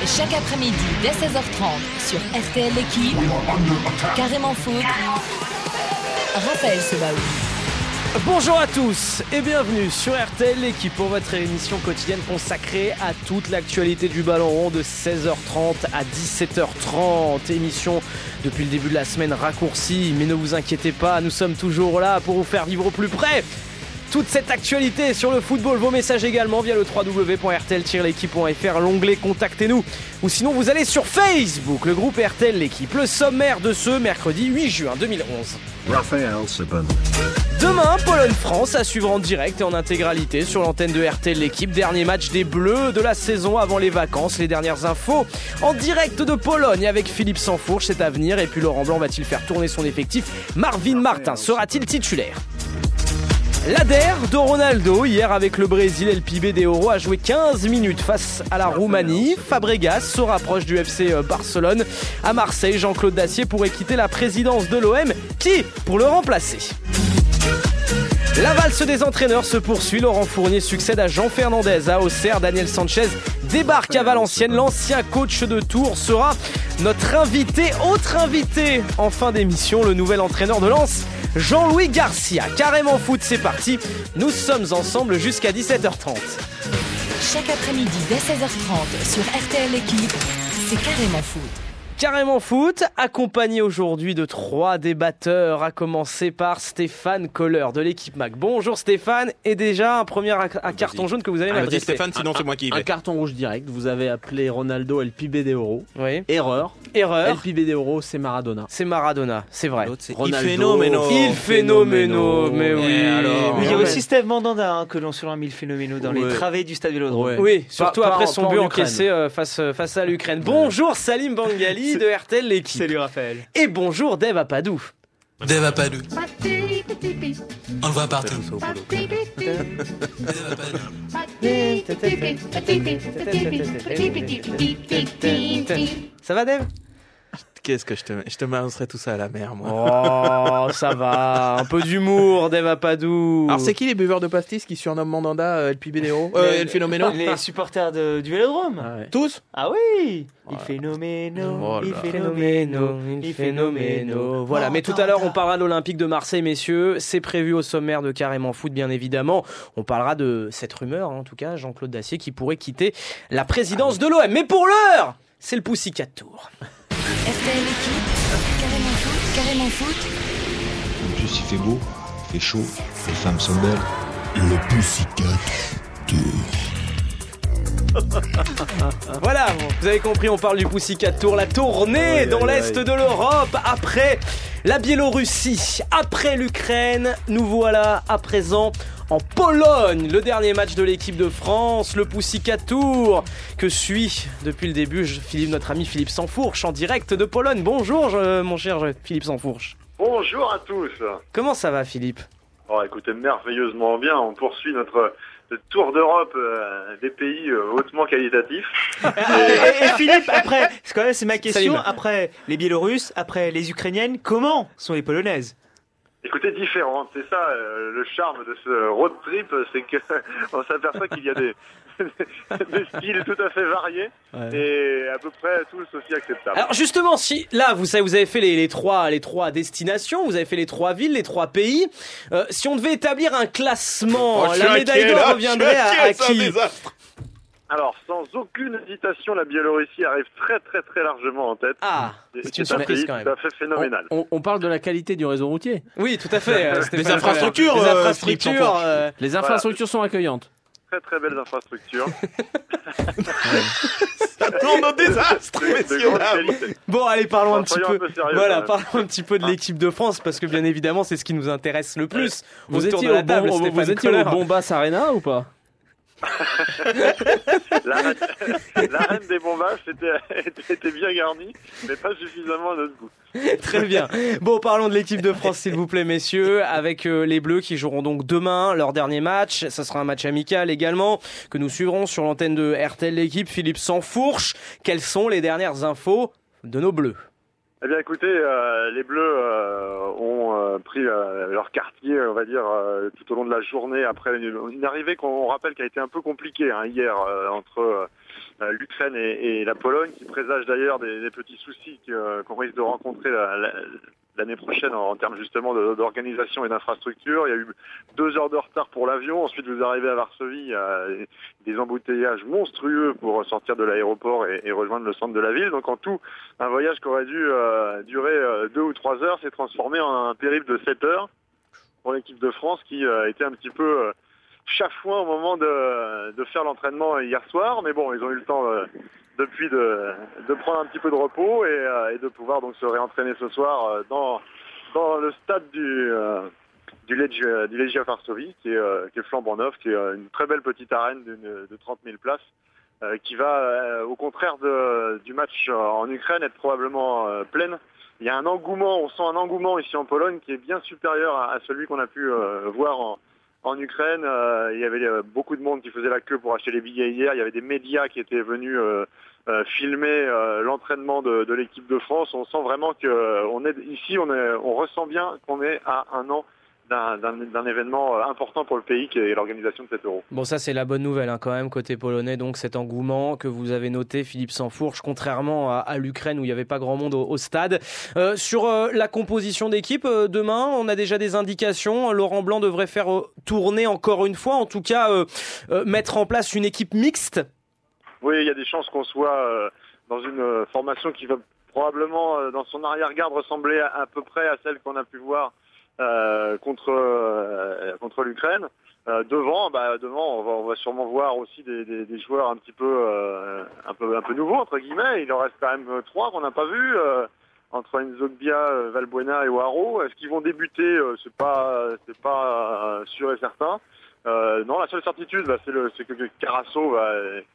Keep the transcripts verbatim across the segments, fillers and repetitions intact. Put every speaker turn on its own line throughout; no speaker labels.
Chaque après-midi dès seize heures trente sur R T L L'équipe, Carrément Foot, Raphaël Sebaoui.
Bonjour à tous et bienvenue sur R T L L'équipe pour votre émission quotidienne consacrée à toute l'actualité du ballon rond de seize heures trente à dix-sept heures trente. Émission depuis le début de la semaine raccourcie, mais ne vous inquiétez pas, nous sommes toujours là pour vous faire vivre au plus près toute cette actualité sur le football. Vos messages également via le w w w point r t l tiret l'équipe point f r, l'onglet Contactez-nous. Ou sinon vous allez sur Facebook, le groupe R T L L'équipe. Le sommaire de ce mercredi huit juin deux mille onze.
Raphaël Sebaoui.
Demain, Pologne-France à suivre en direct et en intégralité sur l'antenne de R T L L'équipe. Dernier match des Bleus de la saison avant les vacances. Les dernières infos en direct de Pologne avec Philippe Sansfourche, c'est à venir. Et puis Laurent Blanc va-t-il faire tourner son effectif? Marvin Martin sera-t-il titulaire? L'A D E R de Ronaldo, hier avec le Brésil, El Pibe de Oro a joué quinze minutes face à la Roumanie. Fabregas se rapproche du F C Barcelone. À Marseille, Jean-Claude Dacier pourrait quitter la présidence de l'O M. Qui pour le remplacer? La valse des entraîneurs se poursuit. Laurent Fournier succède à Jean Fernandez à Auxerre. Daniel Sanchez débarque à Valenciennes. L'ancien coach de Tours sera notre invité, autre invité en fin d'émission, le nouvel entraîneur de Lens, Jean-Louis Garcia. Carrément Foot, c'est parti. Nous sommes ensemble jusqu'à dix-sept heures trente.
Chaque après-midi dès seize heures trente sur R T L L'équipe, c'est Carrément Foot.
Carrément Foot, accompagné aujourd'hui de trois débatteurs, à commencer par Stéphane Kohler de l'équipe Mac. Bonjour Stéphane, et déjà un premier à, à carton jaune que vous allez
ah,
m'adresser.
Stéphane, sinon c'est moi qui y vais.
Un carton rouge direct, vous avez appelé Ronaldo El Pibe de Oro.
Oui.
Erreur.
Erreur.
El Pibe de Oro, c'est Maradona.
C'est Maradona, c'est vrai.
L'autre, c'est
Ronaldo.
Il phénoméno.
Il phénoméno, mais oui.
Et alors
Mais il y a
Ouais.
aussi Steve Mandanda hein, que l'on surnomme il phénoméno dans
Ouais.
les travées du stade Vélodrome.
Ouais.
Oui, surtout
Pas-
après
pas-
son
pas en
but
Ukraine.
encaissé euh, face, euh, face à l'Ukraine. Bonjour Salim Bangali de R T L L'équipe.
Salut Raphaël.
Et bonjour Dave Apadou.
Dave Apadou. On le voit partout.
Ça va Dave?
Qu'est-ce que je te, je te balancerai tout ça à la mer, moi.
Oh, ça va. Un peu d'humour, Dave Apadou.
Alors, c'est qui les buveurs de pastis qui surnomment Mandanda euh, El Pibe de Oro euh, El Phénoméno
Les supporters de- du Vélodrome.
Ah ouais.
Tous
Ah oui. Il phénoméno.
Oh
il
là.
phénoméno.
il phénoméno. Voilà, mais tout à l'heure, on parlera de l'Olympique de Marseille, messieurs. C'est prévu au sommaire de Carrément Foot, bien évidemment. On parlera de cette rumeur, en tout cas, Jean-Claude Dacier qui pourrait quitter la présidence de l'O M. Mais pour l'heure, c'est le Pussycat Tour.
R T L L'équipe, Carrément Foot, Carrément Foot.
En plus, il fait beau, il fait chaud, les femmes sont belles.
Le Pussycat
Voilà, bon, vous avez compris, on parle du Pussycat Tour, la tournée
Aïe,
dans
aïe,
l'Est
aïe.
de l'Europe, après la Biélorussie, après l'Ukraine, nous voilà à présent en Pologne, le dernier match de l'équipe de France, le Pussycat Tour, que suit depuis le début Philippe, notre ami Philippe Sansfourche, en direct de Pologne. Bonjour je- mon cher Philippe Sansfourche.
Bonjour à tous.
Comment ça va Philippe?
Oh, écoutez, merveilleusement bien. On poursuit notre, notre tour d'Europe euh, des pays euh, hautement qualitatifs.
Et, et- et Philippe, après, c'est quand même c'est ma question.
Salim.
Après les Biélorusses, après les Ukrainiennes, comment sont les Polonaises?
Écoutez, différentes. C'est ça euh, le charme de ce road trip, c'est que on s'aperçoit qu'il y a des, des styles tout à fait variés
Ouais.
et à peu près tous aussi acceptables.
Alors justement, si là vous savez, vous avez fait les, les trois les trois destinations, vous avez fait les trois villes, les trois pays. Euh, si on devait établir un classement,
Oh, je suis
la médaille
inquiet,
d'or
là,
reviendrait
je suis
à, à
inquiet, c'est un
qui?
désastre.
Alors, sans aucune hésitation, la Biélorussie arrive très très très largement en tête.
Ah,
Et
c'est une
c'est un
surprise
pays
quand même.
tout à fait phénoménal.
On, on parle de la qualité du réseau routier.
Oui, tout à fait. euh, Stéphane
Les infrastructures,
Kohler. Les
euh,
infrastructures.
Philippe Sansfourche.
euh,
Les infrastructures sont accueillantes.
Très très belles infrastructures.
Ça tourne au désastre,
de, de
messieurs,
grande
dames.
qualité.
Bon, allez, parlons un
Enfin,
petit
soyons
peu.
un peu sérieux,
Voilà,
quand même.
parlons un petit peu de l'équipe de France parce que bien évidemment, c'est ce qui nous intéresse le plus.
Vous
Autour
étiez
de la
au
table,
bon,
Stéphane
vous étiez au
Kohler.
Bombas Arena ou pas?
La reine, la reine des bombasses était, était, était bien garnie, mais pas suffisamment à notre goût.
Très bien. Bon, parlons de l'équipe de France, s'il vous plaît, messieurs, avec euh, les Bleus qui joueront donc demain leur dernier match. Ça sera un match amical également que nous suivrons sur l'antenne de R T L L'équipe. Philippe Sansfourche, quelles sont les dernières infos de nos Bleus?
Eh bien, écoutez, euh, les Bleus euh, ont euh, pris euh, leur quartier, on va dire, euh, tout au long de la journée après une, une arrivée qu'on rappelle qui a été un peu compliquée hein, hier euh, entre euh, euh, l'Ukraine et, et la Pologne, qui présagent d'ailleurs des, des petits soucis que, qu'on risque de rencontrer la, la, l'année prochaine en, en termes justement de, d'organisation et d'infrastructure. Il y a eu deux heures de retard pour l'avion. Ensuite, vous arrivez à Varsovie, il y a des embouteillages monstrueux pour sortir de l'aéroport et, et rejoindre le centre de la ville. Donc en tout, un voyage qui aurait dû euh, durer euh, deux ou trois heures s'est transformé en un périple de sept heures pour l'équipe de France qui euh, était un petit peu euh, chafouin au moment de, de faire l'entraînement hier soir. Mais bon, ils ont eu le temps euh, depuis de, de prendre un petit peu de repos et, euh, et de pouvoir donc se réentraîner ce soir euh, dans, dans le stade du... Euh, du Legia, du Legia Varsovie, qui est, euh, qui est flambant neuf, qui est euh, une très belle petite arène d'une, de trente mille places, euh, qui va, euh, au contraire de, du match en Ukraine, être probablement euh, pleine. Il y a un engouement, on sent un engouement ici en Pologne qui est bien supérieur à, à celui qu'on a pu euh, voir en, en Ukraine. Euh, il y avait euh, beaucoup de monde qui faisait la queue pour acheter les billets hier. Il y avait des médias qui étaient venus euh, euh, filmer euh, l'entraînement de, de l'équipe de France. On sent vraiment que euh, on est ici, on, est, on ressent bien qu'on est à un an D'un, d'un, d'un événement important pour le pays qui est l'organisation de cet Euro.
Bon, ça c'est la bonne nouvelle hein, quand même côté polonais, donc cet engouement que vous avez noté, Philippe Sansfourche, contrairement à, à l'Ukraine où il n'y avait pas grand monde au, au stade. Euh, sur euh, la composition d'équipe, euh, demain on a déjà des indications, Laurent Blanc devrait faire euh, tourner encore une fois, en tout cas euh, euh, mettre en place une équipe mixte.
Oui, il y a des chances qu'on soit euh, dans une euh, formation qui va probablement euh, dans son arrière-garde ressembler à, à peu près à celle qu'on a pu voir Euh, contre euh, contre l'Ukraine. Euh, devant, bah devant, on va, on va sûrement voir aussi des, des, des joueurs un petit peu euh, un peu un peu nouveaux entre guillemets. Il en reste quand même trois qu'on n'a pas vus euh, entre Nzogbia, Valbuena et Waro. Est-ce qu'ils vont débuter euh, C'est pas c'est pas euh, sûr et certain. Euh, non, la seule certitude, bah, c'est le c'est que Carasso va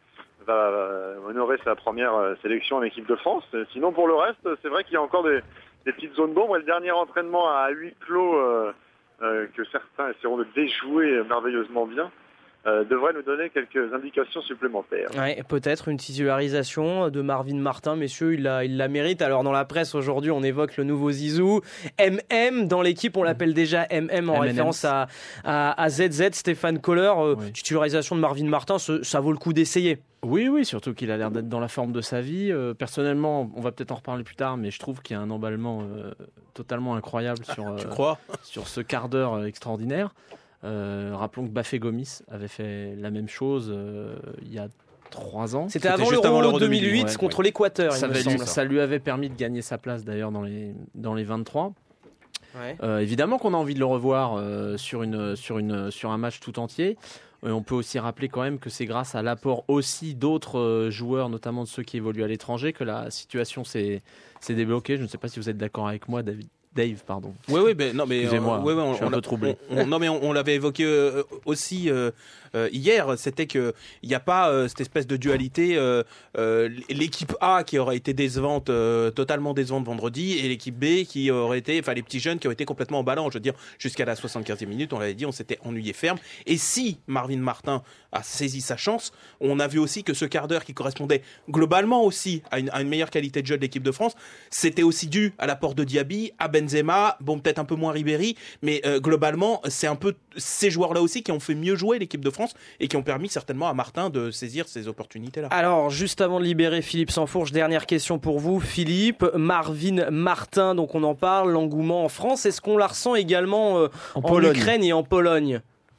va honorer sa première sélection en équipe de France. Sinon, pour le reste, c'est vrai qu'il y a encore des des petites zones d'ombre, et le dernier entraînement à huis clos euh, euh, que certains essaieront de déjouer merveilleusement bien euh, devrait nous donner quelques indications supplémentaires.
Ouais, peut-être une titularisation de Marvin Martin, messieurs, il la, il la mérite. Alors dans la presse aujourd'hui, on évoque le nouveau Zizou, M M dans l'équipe, on l'appelle déjà M M en M M. Référence à, à, à Z Z, Stéphane Kohler. Euh, oui. Titularisation de Marvin Martin, ça, ça vaut le coup d'essayer.
Oui, oui, surtout qu'il a l'air d'être dans la forme de sa vie. Euh, personnellement, on va peut-être en reparler plus tard, mais je trouve qu'il y a un emballement euh, totalement incroyable sur, euh,
tu crois
sur ce quart d'heure euh, extraordinaire. Euh, rappelons que Bafé Gomis avait fait la même chose euh, il y a trois ans.
C'était, C'était avant l'Euro, l'Euro deux mille huit ouais, contre ouais. l'Équateur.
Ça, il me semble, ça lui avait permis de gagner sa place d'ailleurs dans les, dans les vingt-trois. Ouais. Euh, évidemment qu'on a envie de le revoir euh, sur, une, sur, une, sur un match tout entier. Et on peut aussi rappeler quand même que c'est grâce à l'apport aussi d'autres euh, joueurs, notamment de ceux qui évoluent à l'étranger, que la situation s'est, s'est débloquée. Je ne sais pas si vous êtes d'accord avec moi, David. Dave, pardon.
Oui, oui, ben non, mais
excusez-moi,
euh, ouais, ouais, on,
je suis un
on
peu troublé.
On, on, non, mais on, on l'avait évoqué euh, aussi euh, euh, hier. C'était que il n'y a pas euh, cette espèce de dualité. Euh, euh, l'équipe A qui aurait été décevante, euh, totalement décevante vendredi, et l'équipe B qui aurait été, enfin les petits jeunes qui auraient été complètement emballants. Je veux dire, jusqu'à la soixante-quinzième minute, on l'avait dit, on s'était ennuyé ferme. Et si Marvin Martin a saisi sa chance, on a vu aussi que ce quart d'heure qui correspondait globalement aussi à une, à une meilleure qualité de jeu de l'équipe de France, c'était aussi dû à l'apport de Diaby, à Benzema, bon peut-être un peu moins Ribéry, mais euh, globalement c'est un peu ces joueurs-là aussi qui ont fait mieux jouer l'équipe de France et qui ont permis certainement à Martin de saisir ces opportunités-là.
Alors juste avant de libérer Philippe Sansfourche, dernière question pour vous Philippe, Marvin Martin, donc on en parle, l'engouement en France, est-ce qu'on la ressent également euh, en, en Ukraine et en Pologne?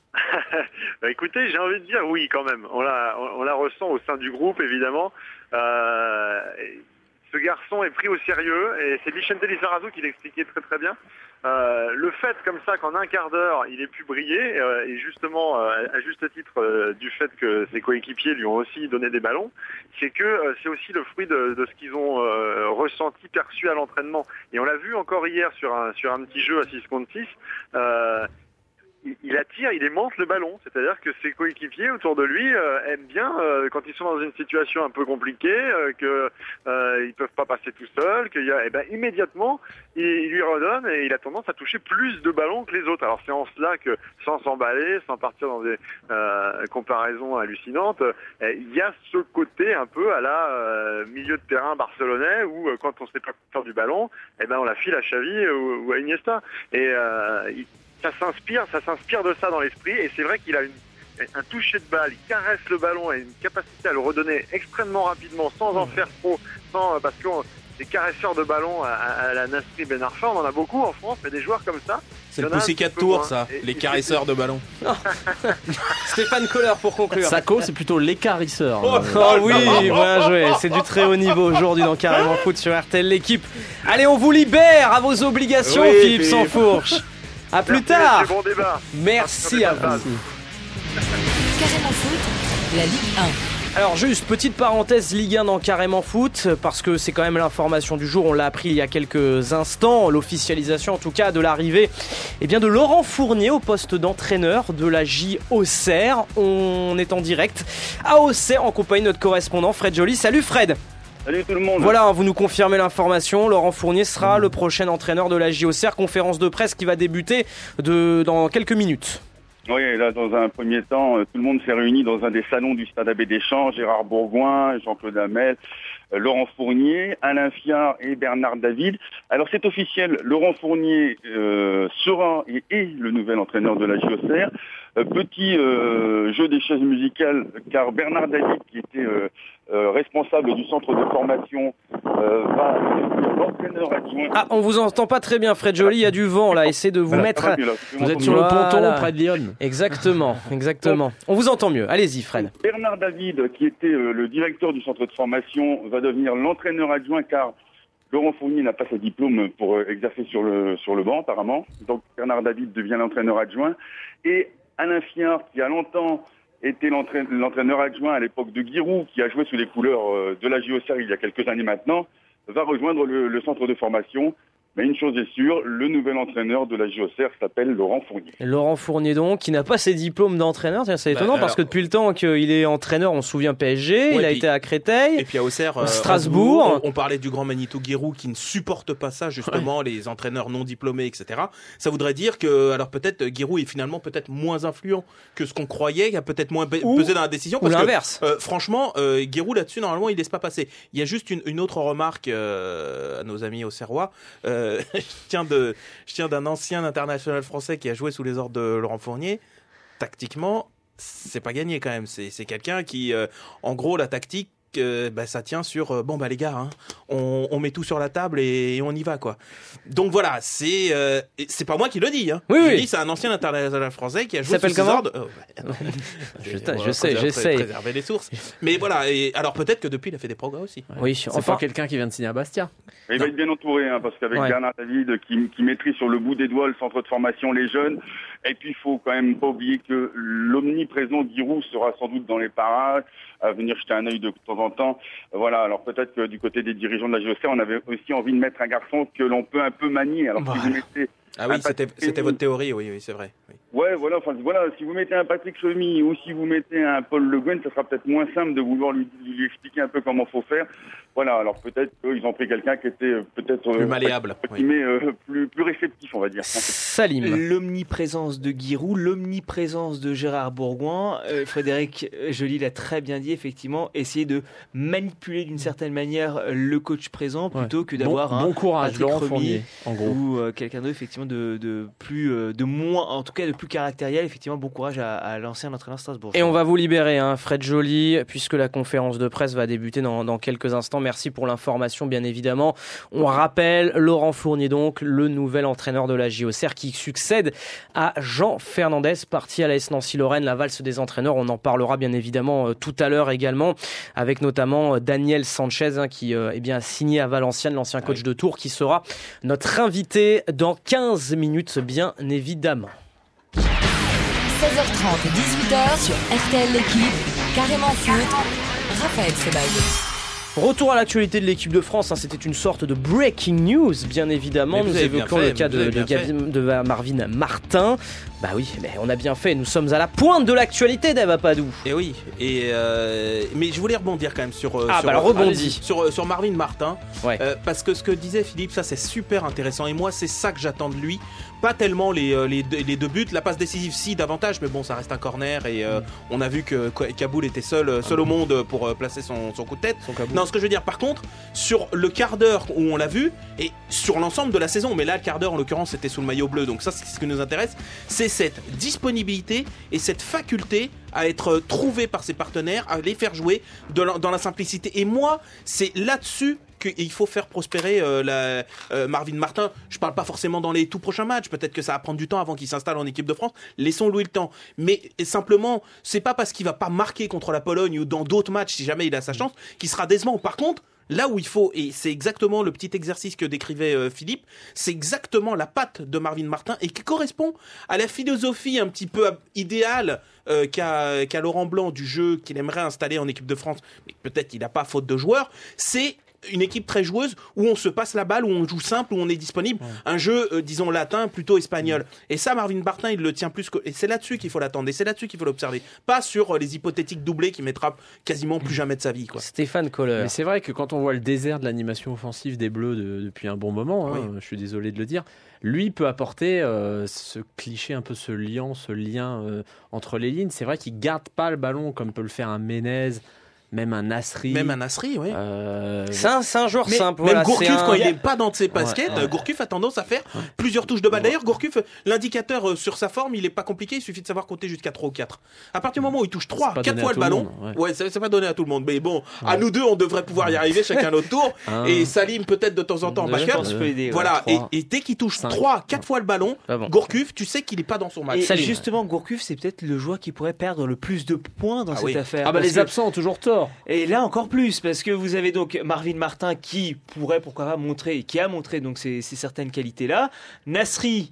Bah écoutez, j'ai envie de dire oui quand même. On la, on, on la ressent au sein du groupe évidemment. Euh, ce garçon est pris au sérieux et c'est Vicente Lizarazu qui l'expliquait très très bien. Euh, le fait comme ça qu'en un quart d'heure il ait pu briller euh, et justement euh, à juste titre euh, du fait que ses coéquipiers lui ont aussi donné des ballons, c'est que euh, c'est aussi le fruit de, de ce qu'ils ont euh, ressenti, perçu à l'entraînement. Et on l'a vu encore hier sur un, sur un petit jeu à six contre six. Euh, il attire, il aimante le ballon, c'est-à-dire que ses coéquipiers autour de lui euh, aiment bien euh, quand ils sont dans une situation un peu compliquée, euh, que euh, ils peuvent pas passer tout seuls, qu'il y a, eh ben immédiatement il, il lui redonne et il a tendance à toucher plus de ballons que les autres. Alors c'est en cela que, sans s'emballer, sans partir dans des euh, comparaisons hallucinantes, euh, il y a ce côté un peu à la euh, milieu de terrain barcelonais où euh, quand on sait pas faire du ballon, eh ben on la file à Xavi ou, ou à Iniesta. Et euh, il, Ça s'inspire, ça s'inspire de ça dans l'esprit et c'est vrai qu'il a une un toucher de balle, il caresse le ballon et une capacité à le redonner extrêmement rapidement, sans en faire trop, sans, parce que des caresseurs de ballon à, à la Nasri Ben Arfa, on en a beaucoup en France, mais des joueurs comme ça.
C'est le Pussycat Tour, ça, et, les caresseurs de ballon.
Stéphane Kohler pour conclure.
Sako, c'est plutôt l'écarisseur.
Oh, oh oui, bien joué. C'est du très haut niveau aujourd'hui dans Carrément Foot sur R T L l'équipe. Allez, on vous libère à vos obligations, oui, Philippe puis... Sansfourche. À plus
Merci,
tard.
Bon débat.
Merci à vous.
Carrément Foot, la Ligue un.
Alors juste, petite parenthèse Ligue un dans Carrément Foot, parce que c'est quand même l'information du jour, on l'a appris il y a quelques instants, l'officialisation en tout cas de l'arrivée eh bien, de Laurent Fournier au poste d'entraîneur de la J Auxerre. On est en direct à Auxerre en compagnie de notre correspondant Fred Joly. Salut Fred.
Salut tout le monde.
Voilà, vous nous confirmez l'information, Laurent Fournier sera le prochain entraîneur de la J Auxerre, conférence de presse qui va débuter de, dans quelques minutes.
Oui, là, dans un premier temps, tout le monde s'est réuni dans un des salons du Stade Abbé Deschamps. Gérard Bourgoin, Jean-Claude Hamel, Laurent Fournier, Alain Fiard et Bernard David. Alors, c'est officiel, Laurent Fournier euh, sera et est le nouvel entraîneur de la J Auxerre. Euh, petit euh, jeu des chaises musicales, car Bernard David, qui était euh, euh, responsable du centre de formation, euh, va devenir l'entraîneur adjoint.
Ah, on vous entend pas très bien, Fred Joly, il y a du vent là, essayez de vous voilà, mettre... À...
Mieux, là,
vous êtes sur voilà. le ponton près de Lyon.
Exactement, exactement. On vous entend mieux, allez-y Fred.
Bernard David, qui était euh, le directeur du centre de formation, va devenir l'entraîneur adjoint, car Laurent Fournier n'a pas ses diplômes pour euh, exercer sur le, sur le banc apparemment. Donc Bernard David devient l'entraîneur adjoint. Et Alain Fiard, qui a longtemps été l'entraîneur, l'entraîneur adjoint à l'époque de Giroud, qui a joué sous les couleurs de la J Auxerre il y a quelques années maintenant, va rejoindre le, le centre de formation. Mais une chose est sûre, le nouvel entraîneur de la J Auxerre s'appelle Laurent Fournier.
Laurent Fournier donc, qui n'a pas ses diplômes d'entraîneur, c'est étonnant bah, alors... parce que depuis le temps qu'il est entraîneur, on se souvient P S G, ouais, il a puis... été à Créteil,
et puis à Auxerre,
euh, Strasbourg.
On, on parlait du grand Manitou Giroud qui ne supporte pas ça justement, ouais. les entraîneurs non diplômés, et cetera. Ça voudrait dire que, alors peut-être Giroud est finalement peut-être moins influent que ce qu'on croyait, il a peut-être moins ou, pesé dans la décision. Parce
ou l'inverse.
Que, euh, franchement, euh, Giroud là-dessus normalement il laisse pas passer. Il y a juste une, une autre remarque euh, à nos amis auxerrois. Euh, tiens De, je tiens d'un ancien international français qui a joué sous les ordres de Laurent Fournier. Tactiquement, c'est pas gagné quand même. C'est, c'est quelqu'un qui, euh, en gros, la tactique, euh, bah, ça tient sur euh, bon bah les gars, hein, on, on met tout sur la table et, et on y va quoi. Donc voilà, c'est euh, c'est pas moi qui le dis. Hein.
Oui,
je
oui.
dis, c'est un ancien international français qui a joué
sous
ses ordres. Oh,
bah, je, je, je sais, j'essaie.
Préserver les sources. Mais voilà. Et alors peut-être que depuis il a fait des progrès aussi.
Ouais. Oui,
c'est enfin... pas quelqu'un qui vient de signer à Bastia.
Il va être bien entouré, hein, parce qu'avec ouais. Bernard David qui, qui maîtrise sur le bout des doigts le centre de formation, les jeunes. Et puis il faut quand même pas oublier que l'omniprésent Giroud sera sans doute dans les parages, à venir jeter un œil de temps en temps. Voilà, alors peut-être que du côté des dirigeants de la J Auxerre, on avait aussi envie de mettre un garçon que l'on peut un peu manier. Alors voilà. Si vous mettez
ah oui, c'était, c'était votre théorie, oui, oui, c'est vrai. Oui.
Ouais, voilà, enfin voilà, si vous mettez un Patrick Chemy ou si vous mettez un Paul Le Guen, ça sera peut-être moins simple de vouloir lui, lui expliquer un peu comment faut faire. Voilà, alors peut-être qu'ils ont pris quelqu'un qui était peut-être
plus euh, malléable,
oui. mais euh, plus plus réceptif, on va dire.
Salim.
L'omniprésence de Giroud, l'omniprésence de Gérard Bourgoin, euh, Frédéric Joly l'a très bien dit, effectivement, essayer de manipuler d'une certaine manière le coach présent plutôt ouais. que d'avoir
bon,
un
bon courage,
Patrick
Laurent
Remy
Fournier, en gros,
ou euh, quelqu'un d'autre effectivement de, de plus euh, de moins, en tout cas de plus caractériel. Effectivement, bon courage à, à l'ancien entraîneur Strasbourg.
Et on va vous libérer, hein, Fred Joly, puisque la conférence de presse va débuter dans, dans quelques instants. Merci pour l'information, bien évidemment. On rappelle Laurent Fournier, donc le nouvel entraîneur de la J Auxerre, qui succède à Jean Fernandez, parti à l'A S Nancy-Lorraine, la valse des entraîneurs. On en parlera bien évidemment euh, tout à l'heure également, avec notamment euh, Daniel Sanchez, hein, qui euh, est bien signé à Valenciennes, l'ancien coach oui. de Tours, qui sera notre invité dans quinze minutes, bien évidemment.
seize heures trente, dix-huit heures sur R T L l'équipe, Carrément Foot, Raphaël Sebaï.
Retour à l'actualité de l'équipe de France, hein, c'était une sorte de breaking news, bien évidemment. Nous évoquons le cas de, de, Gabi, de Marvin Martin. Bah oui, mais on a bien fait, nous sommes à la pointe de l'actualité d'Eva Padou.
Et oui, et euh, mais je voulais rebondir quand même sur,
ah,
sur,
bah alors rebondis.
sur, sur Marvin Martin,
ouais.
euh, parce que ce que disait Philippe, ça c'est super intéressant, et moi c'est ça que j'attends de lui. Pas tellement les, les, deux, les deux buts, la passe décisive si davantage, mais bon ça reste un corner et euh, on a vu que Kaboul était seul, seul au monde pour placer son, son coup de tête. Non, ce que je veux dire par contre, sur le quart d'heure où on l'a vu, et sur l'ensemble de la saison, mais là le quart d'heure en l'occurrence c'était sous le maillot bleu, donc ça c'est ce qui nous intéresse, c'est cette disponibilité et cette faculté à être trouvé par ses partenaires, à les faire jouer de la, dans la simplicité. Et moi, c'est là-dessus qu'il faut faire prospérer euh, la, euh, Marvin Martin. Je parle pas forcément dans les tout prochains matchs. Peut-être que ça va prendre du temps avant qu'il s'installe en équipe de France. Laissons-lui le temps. Mais simplement, c'est pas parce qu'il va pas marquer contre la Pologne ou dans d'autres matchs, si jamais il a sa chance, qu'il sera décevant. Par contre, là où il faut, et c'est exactement le petit exercice que décrivait euh, Philippe, c'est exactement la patte de Marvin Martin et qui correspond à la philosophie un petit peu idéale euh, qu'a, qu'a Laurent Blanc du jeu qu'il aimerait installer en équipe de France. Mais peut-être il n'a pas faute de joueurs. C'est une équipe très joueuse où on se passe la balle, où on joue simple, où on est disponible. Ouais. Un jeu, euh, disons, latin, plutôt espagnol. Ouais. Et ça, Marvin Martin, il le tient plus que... Et c'est là-dessus qu'il faut l'attendre. Et c'est là-dessus qu'il faut l'observer. Pas sur euh, les hypothétiques doublés qu'il mettra quasiment plus jamais de sa vie, quoi.
Stéphane Kohler.
Mais c'est vrai que quand on voit le désert de l'animation offensive des Bleus de, depuis un bon moment, hein,
oui.
je suis désolé de le dire, lui peut apporter euh, ce cliché, un peu ce lien, ce lien euh, entre les lignes. C'est vrai qu'il garde pas le ballon comme peut le faire un Menez, même un Nasri.
Même un Nasri, oui.
Euh...
C'est, un, c'est un joueur
mais,
simple.
Même
voilà,
Gourcuff,
un...
quand il n'est pas dans ses baskets,
ouais, ouais.
Gourcuff a tendance à faire ouais. plusieurs touches de balle. D'ailleurs, Gourcuff, l'indicateur euh, sur sa forme, il n'est pas compliqué. Il suffit de savoir compter jusqu'à trois ou quatre. À partir du moment où il touche trois, quatre fois le ballon, le monde, ouais, ouais c'est, c'est pas donné à tout le monde. Mais bon, ouais. à nous deux, on devrait pouvoir y arriver chacun notre tour. Un... Et Salim, peut-être de temps en temps en backup.
Euh,
voilà. Et, et dès qu'il touche trois, quatre fois le ballon, ah bon. Gourcuff, tu sais qu'il n'est pas dans son match.
Et Salim. Justement, Gourcuff, c'est peut-être le joueur qui pourrait perdre le plus de points dans
ah
cette
oui.
affaire.
Ah bah les absents ont toujours tort.
Et là encore plus, parce que vous avez donc Marvin Martin qui pourrait pourquoi pas montrer, qui a montré donc ces, ces certaines qualités-là. Nasri,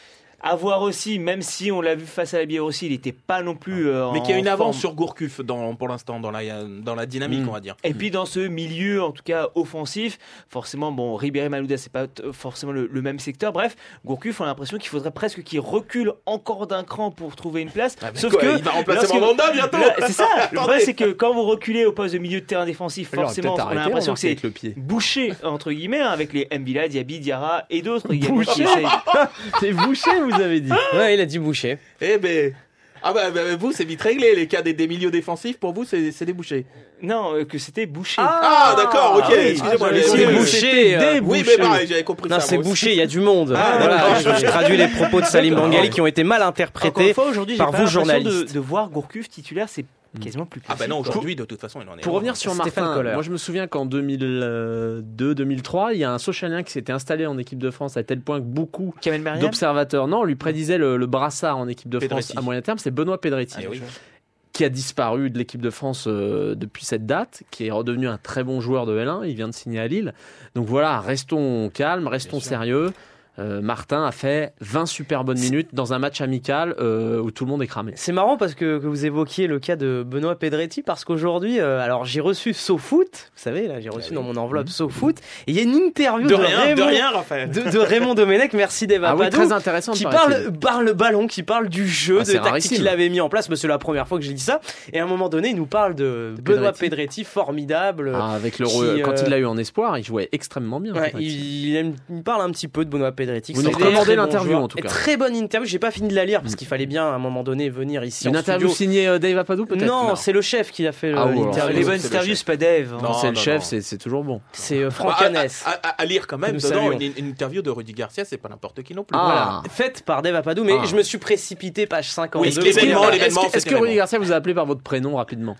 à voir aussi, même si on l'a vu face à la Biélorussie, il n'était pas non plus euh,
mais qui a une avance
forme.
sur Gourcuff dans, pour l'instant dans la, dans la dynamique, mmh. on va dire.
Et puis dans ce milieu, en tout cas offensif, forcément, bon, Ribéry Malouda, c'est pas t- forcément le, le même secteur. Bref, Gourcuff, on a l'impression qu'il faudrait presque qu'il recule encore d'un cran pour trouver une place.
Ah,
Sauf
quoi,
que
il va remplacer Mandanda bientôt.
Là, c'est ça. Le problème, c'est que quand vous reculez au poste de milieu de terrain défensif,
alors,
forcément, on a l'impression que c'est bouché entre guillemets hein, avec les Mbila, Diaby, Diarra et d'autres.
Bouché. C'est bouché, vous avez dit.
Ouais, il a dit boucher.
Eh ben, ah bah, bah vous c'est vite réglé. Les cas des, des milieux défensifs pour vous c'est, c'est des bouchés.
Non, euh, que c'était bouché.
Ah, ah d'accord, ok. Ah, oui. Excusez-moi.
Ah, c'est bouché.
Euh, oui, mais pareil, j'avais compris
non,
ça.
Non, c'est bouché. Il y a du monde. Ah, voilà, je, je traduis les propos de Salim Bangali qui ont été mal interprétés fois, par vous journalistes.
De, de voir Gourcuff titulaire, c'est quasiment plus possible.
Ah bah non, aujourd'hui, de toute façon, il en est.
Pour revenir sur Martin, moi je me souviens qu'en deux mille deux deux mille trois, il y a un Sochalien qui s'était installé en équipe de France à tel point que beaucoup d'observateurs, non, lui prédisaient le, le brassard en équipe de Pedretti. France à moyen terme, c'est Benoît Pedretti. Ah, oui. Qui a disparu de l'équipe de France euh, depuis cette date, qui est redevenu un très bon joueur de L un, il vient de signer à Lille. Donc voilà, restons calmes, restons sérieux. Euh, Martin a fait vingt super bonnes minutes dans un match amical euh, où tout le monde est cramé.
C'est marrant parce que, que vous évoquiez le cas de Benoît Pedretti parce qu'aujourd'hui, euh, alors j'ai reçu SoFoot, vous savez, là j'ai reçu ah, dans oui. mon enveloppe mmh. SoFoot, et il y a une interview
de,
de,
rien,
Raymond,
de, rien, Raphaël.
de, de Raymond Domenech, merci Deva
ah, oui,
Padou,
très intéressant,
qui parle, parle le ballon, qui parle du jeu, ah, de tactique qu'il avait mis en place, mais c'est la première fois que j'ai dit ça, et à un moment donné il nous parle de, de Benoît Pedretti, Pedretti formidable.
Ah, avec le qui, quand euh... il l'a eu en espoir, il jouait extrêmement bien.
Ouais, il, il, il parle un petit peu de Benoît Pedretti.
Très l'interview bon en tout cas.
Très bonne interview, j'ai pas fini de la lire parce mmh. qu'il fallait bien à un moment donné venir ici.
Une
en
interview
studio.
signée euh, Dave Apadou peut-être.
Non, non, c'est le chef qui a fait ah, l'interview.
Les bonnes interviews, c'est pas Dave.
Non, non c'est non, le chef, c'est, c'est toujours bon.
C'est euh, Franck bah, Hanès.
À, à, à lire quand même, dedans, une, une interview de Rudy Garcia, c'est pas n'importe qui non plus.
Ah. Voilà. Faite par Dave Apadou, mais ah. je me suis précipité, page cinquante-deux.
Oui, l'événement, l'événement,
est-ce que, est-ce que Rudy Garcia vous a appelé par votre prénom rapidement?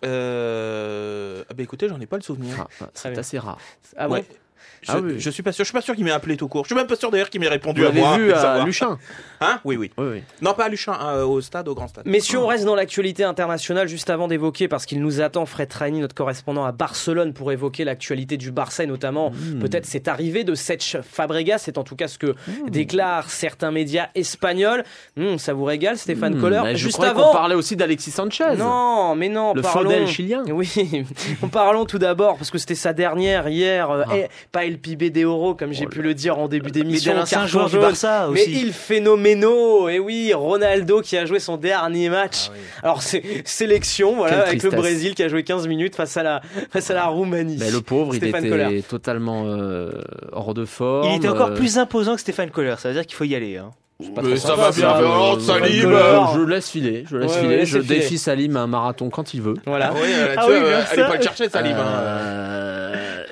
Euh. Ah bah écoutez, j'en ai pas le souvenir.
Ah, c'est assez rare.
Ah ouais.
Je, ah oui. je suis pas sûr. Je suis pas sûr qu'il m'ait appelé tout court. Je suis même pas sûr d'ailleurs qu'il m'ait répondu
Vous
à moi.
Vous l'avez vu à Luchin.
Hein oui, oui,
oui, oui.
Non, pas à Luchin, hein, au stade, au grand stade.
Messieurs, on reste dans l'actualité internationale juste avant d'évoquer, parce qu'il nous attend, Fred Traini, notre correspondant à Barcelone, pour évoquer l'actualité du Barça et notamment mmh. peut-être cette arrivée de Cesc Fabregas. C'est en tout cas ce que mmh. déclarent certains médias espagnols. Mmh, ça vous régale, Stéphane mmh. Kohler.
Je juste avant, on parlait aussi d'Alexis Sanchez.
Non, mais non.
Le
parlons...
fidèle chilien.
Oui. Parlons tout d'abord, parce que c'était sa dernière hier, ah. eh, pas El Pibe de Oro, comme j'ai oh pu le dire en début d'émission.
Mais un joueur du Barça aussi.
Mais il phénoménal. Et oui, Ronaldo qui a joué son dernier match. Ah oui. Alors c'est sélection, voilà, avec le Brésil qui a joué quinze minutes face à la face à la Roumanie.
Mais le pauvre,
Stéphane
il était
Kohler.
totalement euh, hors de forme.
Il était encore plus imposant que Stéphane Kohler. Ça veut dire qu'il faut y aller. Hein.
Mais ça va bien, alors Salim.
Je laisse filer, je laisse ouais, filer, ouais, je défie filer. Salim à un marathon quand il veut.
Voilà.
Oui, euh,
ah
tu
oui,
vois,
euh,
allez pas le chercher, Salim.
Euh...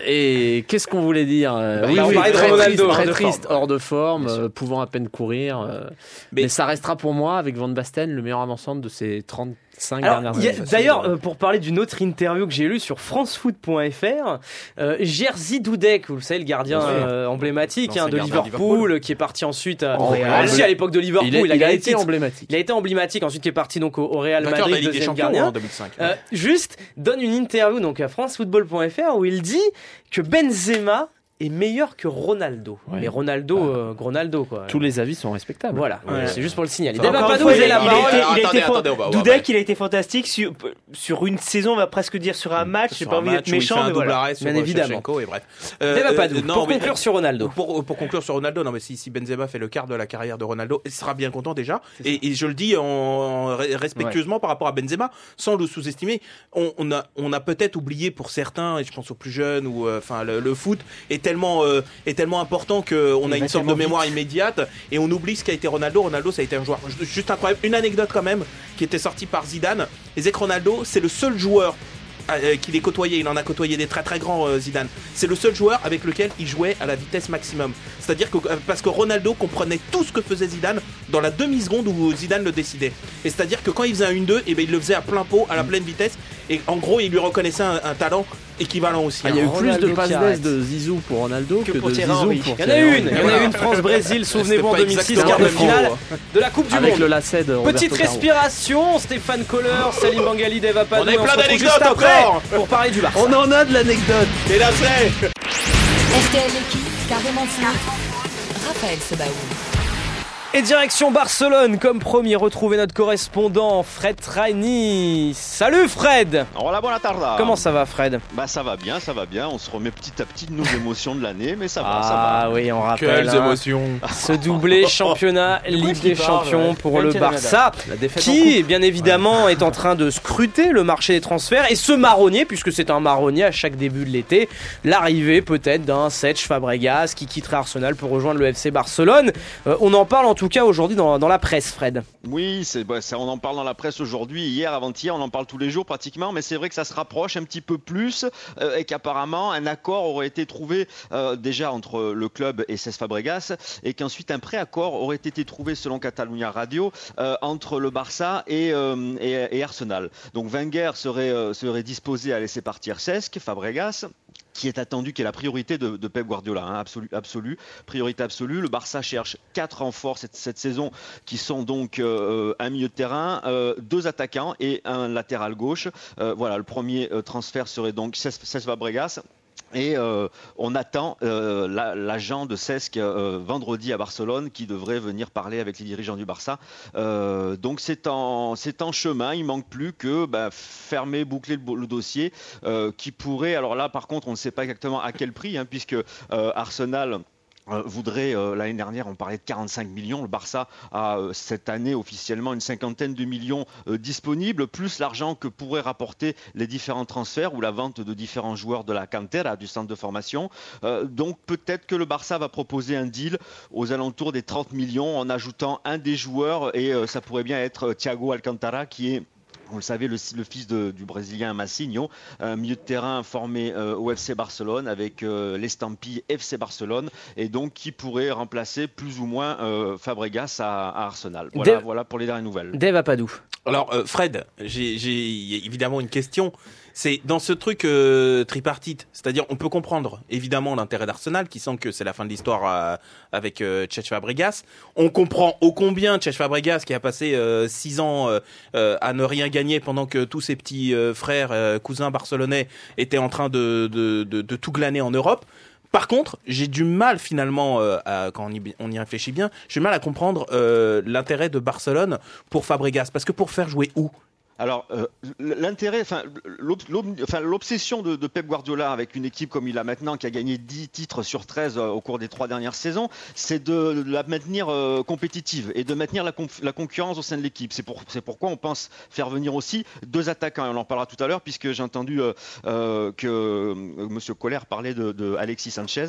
Et qu'est-ce qu'on voulait dire
bah,
Oui,
on
oui,
parlait de
très
Ronaldo,
triste, très
hors de
triste,
forme.
hors de forme, euh, pouvant à peine courir. Euh, mais... mais ça restera pour moi, avec Van Basten, le meilleur avant-centre de ces trente-cinq
Alors,
dernières
y a-
années.
D'ailleurs, euh, pour parler d'une autre interview que j'ai lue sur francefoot point f r, euh, Jerzy Dudek, vous le savez, le gardien
Oui.
euh, emblématique hein, de
gardien
Liverpool,
Liverpool.
qui est parti ensuite à,
Au Real.
aussi à l'époque de Liverpool.
Il a- il a
gagné le
été
titre.
emblématique.
Il a été emblématique, ensuite qui est parti donc au, au Real
Vainqueur de la
Madrid,
Ligue des
deuxième
Champions
gardien.
en deux mille cinq.
Euh, juste donne une interview donc à francefootball point f r où il dit que Benzema est meilleur que Ronaldo.
Ouais.
Mais Ronaldo, euh, Ronaldo quoi.
Tous les avis sont respectables.
Voilà,
Ouais.
c'est juste pour le signaler.
Encore
Dave
une
Papadou,
fois,
vous avez
il,
la
il a
parole.
été, il a
Alors,
été
attendez,
fan-
attendez, on va- on va-
Dudek, il a été fantastique sur, sur une saison, on va presque dire sur un match. J'ai
Sur
pas
un
envie
match
d'être
où il fait
méchant,
un
mais
double
voilà.
arrêt sur
Bien
euh,
évidemment.
Shevchenko et bref.
Dave Papadou,
non,
pour
mais-
conclure sur Ronaldo.
Pour, pour conclure sur Ronaldo, non mais si, si Benzema fait le quart de la carrière de Ronaldo, il sera bien content déjà. Et, et je le dis en, respectueusement ouais. par rapport à Benzema, sans le sous-estimer. On, on a, on a peut-être oublié pour certains, et je pense aux plus jeunes, ou enfin euh, le, le foot est tellement, euh, est tellement important qu'on a une sorte de mémoire vite. immédiate et on oublie ce qu'a été Ronaldo. Ronaldo, ça a été un joueur juste incroyable. Une anecdote quand même qui était sortie par Zidane. Et c'est que Ronaldo, c'est le seul joueur Euh, qu'il ait côtoyé, il en a côtoyé des très très grands euh, Zidane. C'est le seul joueur avec lequel il jouait à la vitesse maximum. C'est-à-dire que euh, parce que Ronaldo comprenait tout ce que faisait Zidane dans la demi-seconde où Zidane le décidait. Et c'est-à-dire que quand il faisait un un deux, et ben il le faisait à plein pot, à la pleine vitesse. Et en gros, il lui reconnaissait un, un talent équivalent aussi.
Ah, il y a eu
Ronaldo
plus de passes
qui
d'ess
arrête.
de Zizou pour Ronaldo que,
Que pour
de
Thierry
Zizou
Henry.
pour
Il y en a
Thierry
une, il
Henry.
y en a une France-Brésil, souvenez-vous en
pas
deux mille six,
exactement
quart de
le
finale
niveau.
de la Coupe du
Avec
Monde.
le lacet de Roberto
Petite
Carlos.
respiration, Stéphane Kohler, Salim Bangali, Dave Papadou.
On a plein
se retrouve
d'anecdotes
juste après
encore.
pour parler du Barça.
On en a de l'anecdote.
Et là, c'est
R T L Équipe, carrément foot. Raphaël Sebaoun.
Et direction Barcelone, comme promis, retrouver notre correspondant Fred Traini. Salut Fred.
Hola, buona tarda.
Comment ça va Fred?
Bah ça va bien, ça va bien. On se remet petit à petit de nos émotions de l'année, mais ça va,
Ah
ça va.
oui, on rappelle
quelles
hein,
émotions.
ce doublé championnat Ligue des Champions
ouais.
pour le
Quel
Barça,
La défaite en
qui bien évidemment est en train de scruter le marché des transferts et se marronnier, puisque c'est un marronnier à chaque début de l'été, l'arrivée peut-être d'un Cesc Fabregas qui quitterait Arsenal pour rejoindre le F C Barcelone. Euh, on en parle en tout cas aujourd'hui dans, dans la presse, Fred.
Oui, c'est, bah, ça, on en parle dans la presse aujourd'hui, hier, avant-hier, on en parle tous les jours pratiquement, mais c'est vrai que ça se rapproche un petit peu plus euh, et qu'apparemment un accord aurait été trouvé euh, déjà entre le club et Cesc Fabregas et qu'ensuite un pré-accord aurait été trouvé selon Catalunya Radio euh, entre le Barça et, euh, et, et Arsenal. Donc Wenger serait, euh, serait disposé à laisser partir Cesc Fabregas, qui est attendu, qui est la priorité de, de Pep Guardiola, hein, absolu, absolu, priorité absolue. Le Barça cherche quatre renforts cette, cette saison, qui sont donc euh, un milieu de terrain, euh, deux attaquants et un latéral gauche. Euh, voilà, le premier euh, transfert serait donc Cesc Fabregas. Et euh, on attend euh, la, l'agent de Cesc euh, vendredi à Barcelone qui devrait venir parler avec les dirigeants du Barça. Euh, donc c'est en, c'est en chemin, il manque plus que bah, fermer, boucler le, le dossier euh, qui pourrait, alors là par contre on ne sait pas exactement à quel prix, hein, puisque euh, Arsenal... Euh, voudrait, euh, l'année dernière on parlait de quarante-cinq millions, le Barça a euh, cette année officiellement une cinquantaine de millions euh, disponibles, plus l'argent que pourraient rapporter les différents transferts ou la vente de différents joueurs de la cantera, du centre de formation. Euh, donc peut-être que le Barça va proposer un deal aux alentours des trente millions en ajoutant un des joueurs et euh, ça pourrait bien être Thiago Alcantara qui est, vous le savez, le, le fils de, du Brésilien Massinho, un milieu de terrain formé euh, au F C Barcelone avec euh, l'estampille F C Barcelone et donc qui pourrait remplacer plus ou moins euh, Fabregas à, à Arsenal. Voilà,
Dave,
voilà pour les dernières nouvelles.
Dave Papadou.
Alors euh, Fred, j'ai, j'ai évidemment une question. C'est dans ce truc euh, tripartite, c'est-à-dire on peut comprendre évidemment l'intérêt d'Arsenal qui sent que c'est la fin de l'histoire euh, avec euh, Cesc Fabregas. On comprend ô combien Cesc Fabregas qui a passé euh, six ans euh, euh, à ne rien gagner pendant que tous ses petits euh, frères, euh, cousins barcelonais étaient en train de, de, de, de tout glaner en Europe. Par contre, j'ai du mal finalement, euh, à, quand on y, on y réfléchit bien, j'ai du mal à comprendre euh, l'intérêt de Barcelone pour Fabregas. Parce que pour faire jouer où ?
Alors, euh, l'intérêt, enfin, l'ob, l'ob, enfin, l'obsession de, de Pep Guardiola avec une équipe comme il a maintenant, qui a gagné dix titres sur treize euh, au cours des trois dernières saisons, c'est de, de la maintenir euh, compétitive et de maintenir la, conf, la concurrence au sein de l'équipe. C'est, pour, c'est pourquoi on pense faire venir aussi deux attaquants. Et on en parlera tout à l'heure, puisque j'ai entendu euh, euh, que euh, M. Kohler parlait de, de Alexis Sanchez.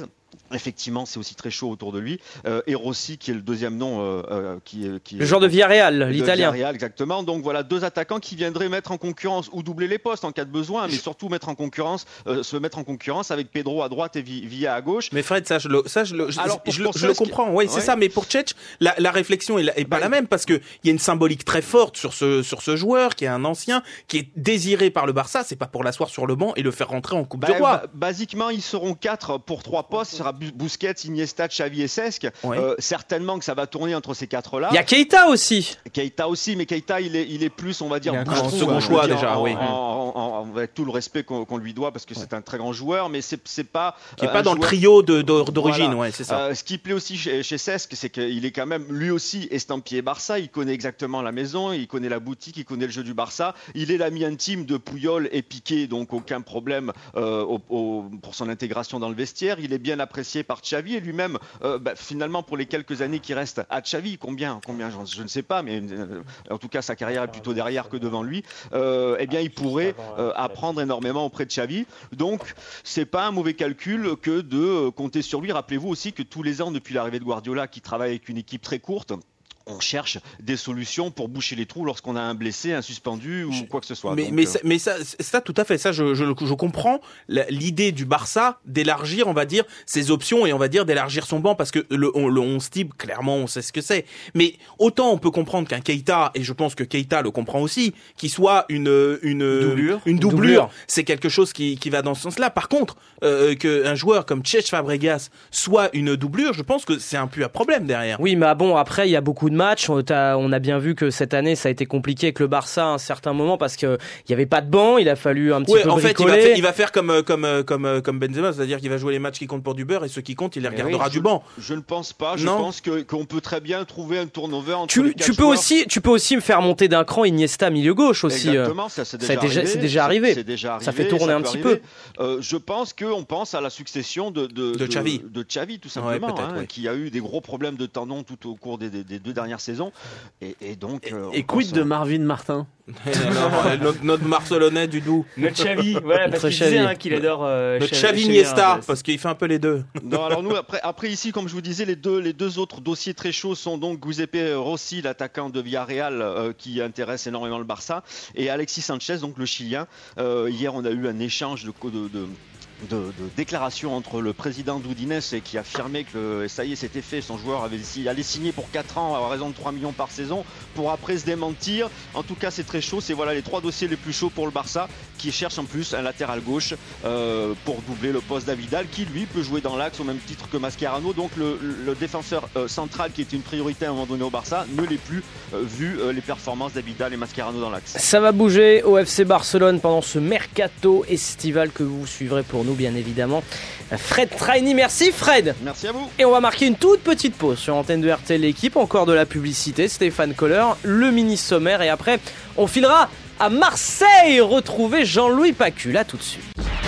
Effectivement, c'est aussi très chaud autour de lui. Euh, et Rossi, qui est le deuxième nom, euh, euh, qui, qui est
le joueur de Villarreal, l'italien.
Villarreal, exactement. Donc voilà, deux attaquants qui viendraient mettre en concurrence ou doubler les postes en cas de besoin, mais surtout mettre en concurrence, euh, se mettre en concurrence avec Pedro à droite et Villa à gauche.
Mais Fred, ça, je le, ça, je le, je,
Alors,
je, je, je le comprends. Oui, ouais. c'est ça. Mais pour Cech, la, la réflexion est, est pas ouais. la même parce que il y a une symbolique très forte sur ce sur ce joueur qui est un ancien, qui est désiré par le Barça. C'est pas pour l'asseoir sur le banc et le faire rentrer en Coupe
bah,
du Roi.
Bah, basiquement, ils seront quatre pour trois postes. Ce sera Busquets, Iniesta, Xavi et Cesc. Ouais. Euh, certainement que ça va tourner entre ces quatre-là.
Il y a Keita aussi.
Keita aussi, mais Keita, il est, il est plus, on va dire,
un second choix déjà,
en,
oui.
En, en, en, avec tout le respect qu'on, qu'on lui doit, parce que ouais. c'est un très grand joueur, mais c'est, c'est pas.
Qui est euh, pas dans joueur... le trio de, de, d'origine, voilà. ouais, c'est ça.
Euh, ce qui plaît aussi chez, chez Cesc, c'est qu'il est quand même, lui aussi, estampillé Barça. Il connaît exactement la maison, il connaît la boutique, il connaît le jeu du Barça. Il est l'ami intime de Puyol et Piqué, donc aucun problème euh, au, au, pour son intégration dans le vestiaire. Il est bien apprécié par Xavi et lui-même. Euh, Bah, finalement, pour les quelques années qui restent à Xavi, combien, combien je ne sais pas, mais euh, en tout cas, sa carrière est plutôt derrière que devant lui. Euh, eh bien, il pourrait euh, apprendre énormément auprès de Xavi. Donc, c'est pas un mauvais calcul que de euh, compter sur lui. Rappelez-vous aussi que tous les ans, depuis l'arrivée de Guardiola, qui travaille avec une équipe très courte, on cherche des solutions pour boucher les trous lorsqu'on a un blessé, un suspendu ou je, quoi que ce soit.
Mais,
Donc,
mais,
euh...
ça, mais ça, ça, tout à fait, ça, je, je, je comprends l'idée du Barça d'élargir, on va dire, ses options et on va dire d'élargir son banc parce que le, on, le onze type, clairement, on sait ce que c'est. Mais autant on peut comprendre qu'un Keita, et je pense que Keita le comprend aussi, qu'il soit une, une
doublure,
une doublure, doublure. C'est quelque chose qui, qui va dans ce sens-là. Par contre, euh, qu'un joueur comme Cesc Fabregas soit une doublure, je pense que c'est un peu un problème derrière.
Oui, mais bon, après, il y a beaucoup de match. On a bien vu que cette année, ça a été compliqué avec le Barça à un certain moment parce qu'il n'y avait pas de banc. Il a fallu un petit
ouais,
peu
en
bricoler.
fait, il va, faire, il va faire comme, comme, comme, comme Benzema, c'est-à-dire qu'il va jouer les matchs qui comptent pour du beurre et ceux qui comptent, il les regardera
oui,
du
je,
banc.
Je ne pense pas. Je
non.
pense que, qu'on peut très bien trouver un turnover entre
tu,
les
tu peux aussi, Tu peux aussi me faire monter d'un cran Iniesta milieu gauche aussi.
Exactement, ça c'est déjà,
ça déjà,
arrivé,
c'est déjà arrivé.
C'est déjà arrivé.
Ça fait tourner
ça
un petit
arriver.
peu.
Euh, je pense qu'on pense à la succession de, de,
de, de Xavi.
De, de Xavi, tout simplement,
ouais,
hein,
ouais.
qui a eu des gros problèmes de tendons tout au cours des, des, des deux dernières saisons. Et, et donc, euh,
et quid de Marvin Martin?
Alors, notre, notre Marcelonnais du Doubs.
Notre Xavi, voilà, parce qu'il disait hein, qu'il adore euh,
notre Xavi Iniesta, parce qu'il fait un peu les deux.
Non, alors nous, après, après ici, comme je vous disais, les deux, les deux autres dossiers très chauds sont donc Giuseppe Rossi, l'attaquant de Villarreal, euh, qui intéresse énormément le Barça, et Alexis Sanchez, donc le Chilien. Euh, hier, on a eu un échange de... de, de De, de déclaration entre le président d'Udinese qui affirmait que ça y est, c'était fait, son joueur avait, allait signer pour quatre ans à raison de trois millions par saison, pour après se démentir. En tout cas, c'est très chaud. C'est voilà les trois dossiers les plus chauds pour le Barça, qui cherche en plus un latéral gauche euh, pour doubler le poste d'Avidal, qui lui peut jouer dans l'axe au même titre que Mascherano. Donc le, le défenseur euh, central qui était une priorité à un moment donné au Barça ne l'est plus euh, vu euh, les performances d'Avidal et Mascherano dans l'axe.
Ça va bouger au F C Barcelone pendant ce mercato estival que vous suivrez pour nous, bien évidemment. Fred Traini, merci Fred.
Merci à vous.
Et on va marquer une toute petite pause sur l'antenne de R T L L'équipe, encore de la publicité, Stéphane Kohler, le mini sommaire, et après on filera à Marseille retrouver Jean-Louis Pacul. À tout de suite.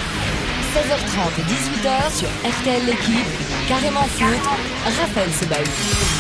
seize heures trente, dix-huit heures sur R T L L'équipe, carrément foot, Raphaël Sebaï.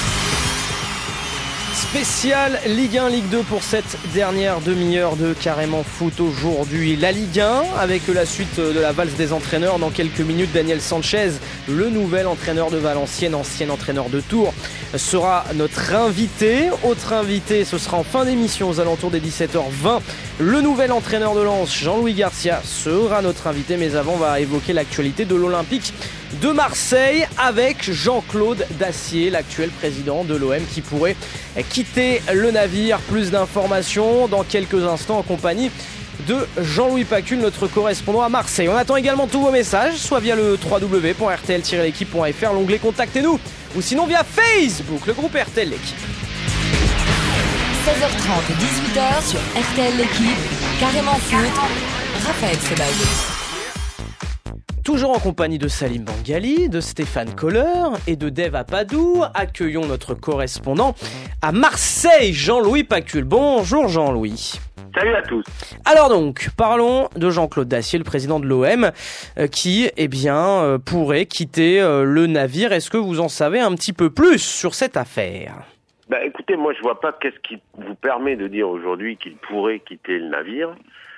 Spécial Ligue un, Ligue deux pour cette dernière demi-heure de Carrément Foot aujourd'hui. La Ligue un avec la suite de la valse des entraîneurs. Dans quelques minutes, Daniel Sanchez, le nouvel entraîneur de Valenciennes, ancien entraîneur de Tours, sera notre invité. Autre invité, ce sera en fin d'émission aux alentours des dix-sept heures vingt. Le nouvel entraîneur de Lens, Jean-Louis Garcia, sera notre invité. Mais avant, on va évoquer l'actualité de l'Olympique de Marseille avec Jean-Claude Dacier, l'actuel président de l'O M, qui pourrait quitter le navire. Plus d'informations dans quelques instants en compagnie de Jean-Louis Pacul, notre correspondant à Marseille. On attend également tous vos messages, soit via le w w w point r t l tiret l'équipe point f r, l'onglet Contactez-nous, ou sinon via Facebook, le groupe R T L L'équipe.
seize heures trente, dix-huit heures sur R T L L'équipe, Carrément Foot, Raphaël Sebaï.
Toujours en compagnie de Salim Bangali, de Stéphane Kohler et de Dave Apadou, accueillons notre correspondant à Marseille, Jean-Louis Pacul. Bonjour Jean-Louis.
Salut à tous.
Alors donc, parlons de Jean-Claude Dacier, le président de l'O M, euh, qui eh bien, euh, pourrait quitter euh, le navire. Est-ce que vous en savez un petit peu plus sur cette affaire ?
Bah, écoutez, moi je vois pas qu'est-ce qui vous permet de dire aujourd'hui qu'il pourrait quitter le navire.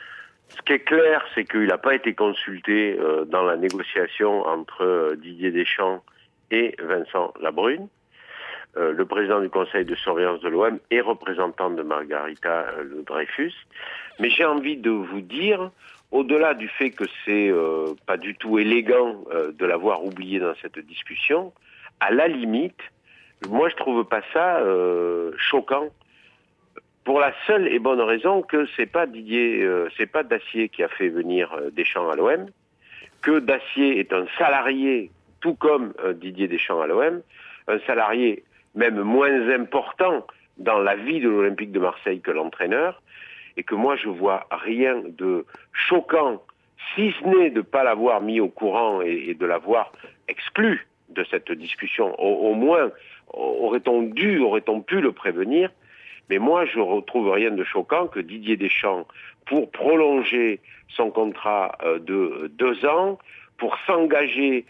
Ce qui est clair, c'est qu'il n'a pas été consulté euh, dans la négociation entre euh, Didier Deschamps et Vincent Labrune. Euh, le président du conseil de surveillance de l'O M et représentant de Margarita euh, Dreyfus. Mais j'ai envie de vous dire, au-delà du fait que c'est euh, pas du tout élégant euh, de l'avoir oublié dans cette discussion, à la limite, moi je trouve pas ça euh, choquant. Pour la seule et bonne raison que c'est pas Didier, euh, c'est pas Dacier qui a fait venir euh, Deschamps à l'O M, que Dacier est un salarié, tout comme euh, Didier Deschamps à l'O M, un salarié même moins important dans la vie de l'Olympique de Marseille que l'entraîneur, et que moi je vois rien de choquant, si ce n'est de ne pas l'avoir mis au courant et, et de l'avoir exclu de cette discussion. Au, au moins, aurait-on dû, aurait-on pu le prévenir? Mais moi, je retrouve rien de choquant que Didier Deschamps, pour prolonger son contrat euh, de deux ans, pour s'engager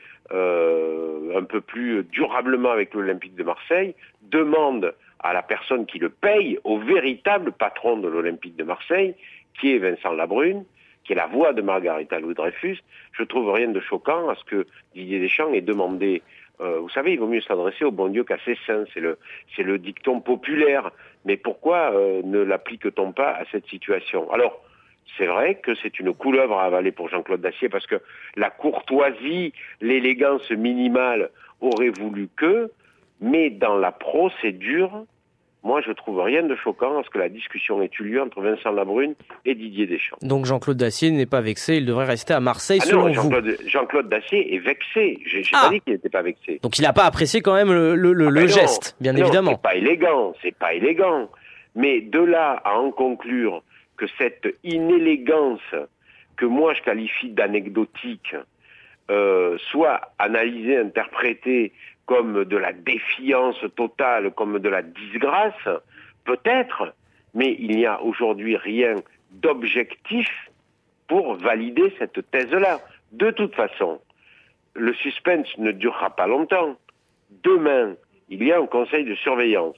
euh, un peu plus durablement avec l'Olympique de Marseille, demande à la personne qui le paye, au véritable patron de l'Olympique de Marseille, qui est Vincent Labrune, qui est la voix de Margarita Louis-Dreyfus. Je trouve rien de choquant à ce que Didier Deschamps ait demandé. Euh, vous savez, il vaut mieux s'adresser au bon Dieu qu'à ses saints. C'est le, c'est le dicton populaire. Mais pourquoi euh, ne l'applique-t-on pas à cette situation? Alors, c'est vrai que c'est une couleuvre à avaler pour Jean-Claude Dacier, parce que la courtoisie, l'élégance minimale auraient voulu que, mais dans la procédure, moi je trouve rien de choquant à ce que la discussion ait eu lieu entre Vincent Labrune et Didier Deschamps.
Donc Jean-Claude Dacier n'est pas vexé, il devrait rester à Marseille
ah
selon
non, Jean-Claude,
vous.
Jean-Claude Dacier est vexé, j'ai, j'ai
ah.
pas dit qu'il n'était pas vexé.
Donc il n'a pas apprécié quand même le, le, le,
ah ben
le
non,
geste, bien
non,
évidemment.
C'est pas élégant, c'est pas élégant. Mais de là à en conclure que cette inélégance, que moi je qualifie d'anecdotique, euh, soit analysée, interprétée comme de la défiance totale, comme de la disgrâce, peut-être, mais il n'y a aujourd'hui rien d'objectif pour valider cette thèse-là. De toute façon, le suspense ne durera pas longtemps. Demain, il y a un conseil de surveillance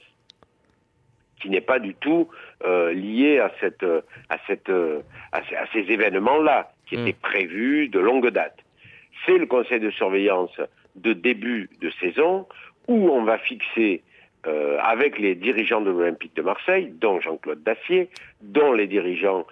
qui n'est pas du tout euh, lié à, cette, à, cette, à, ces, à ces événements-là, qui étaient prévus de longue date. C'est le conseil de surveillance de début de saison où on va fixer euh, avec les dirigeants de l'Olympique de Marseille, dont Jean-Claude Dacier, dont les dirigeants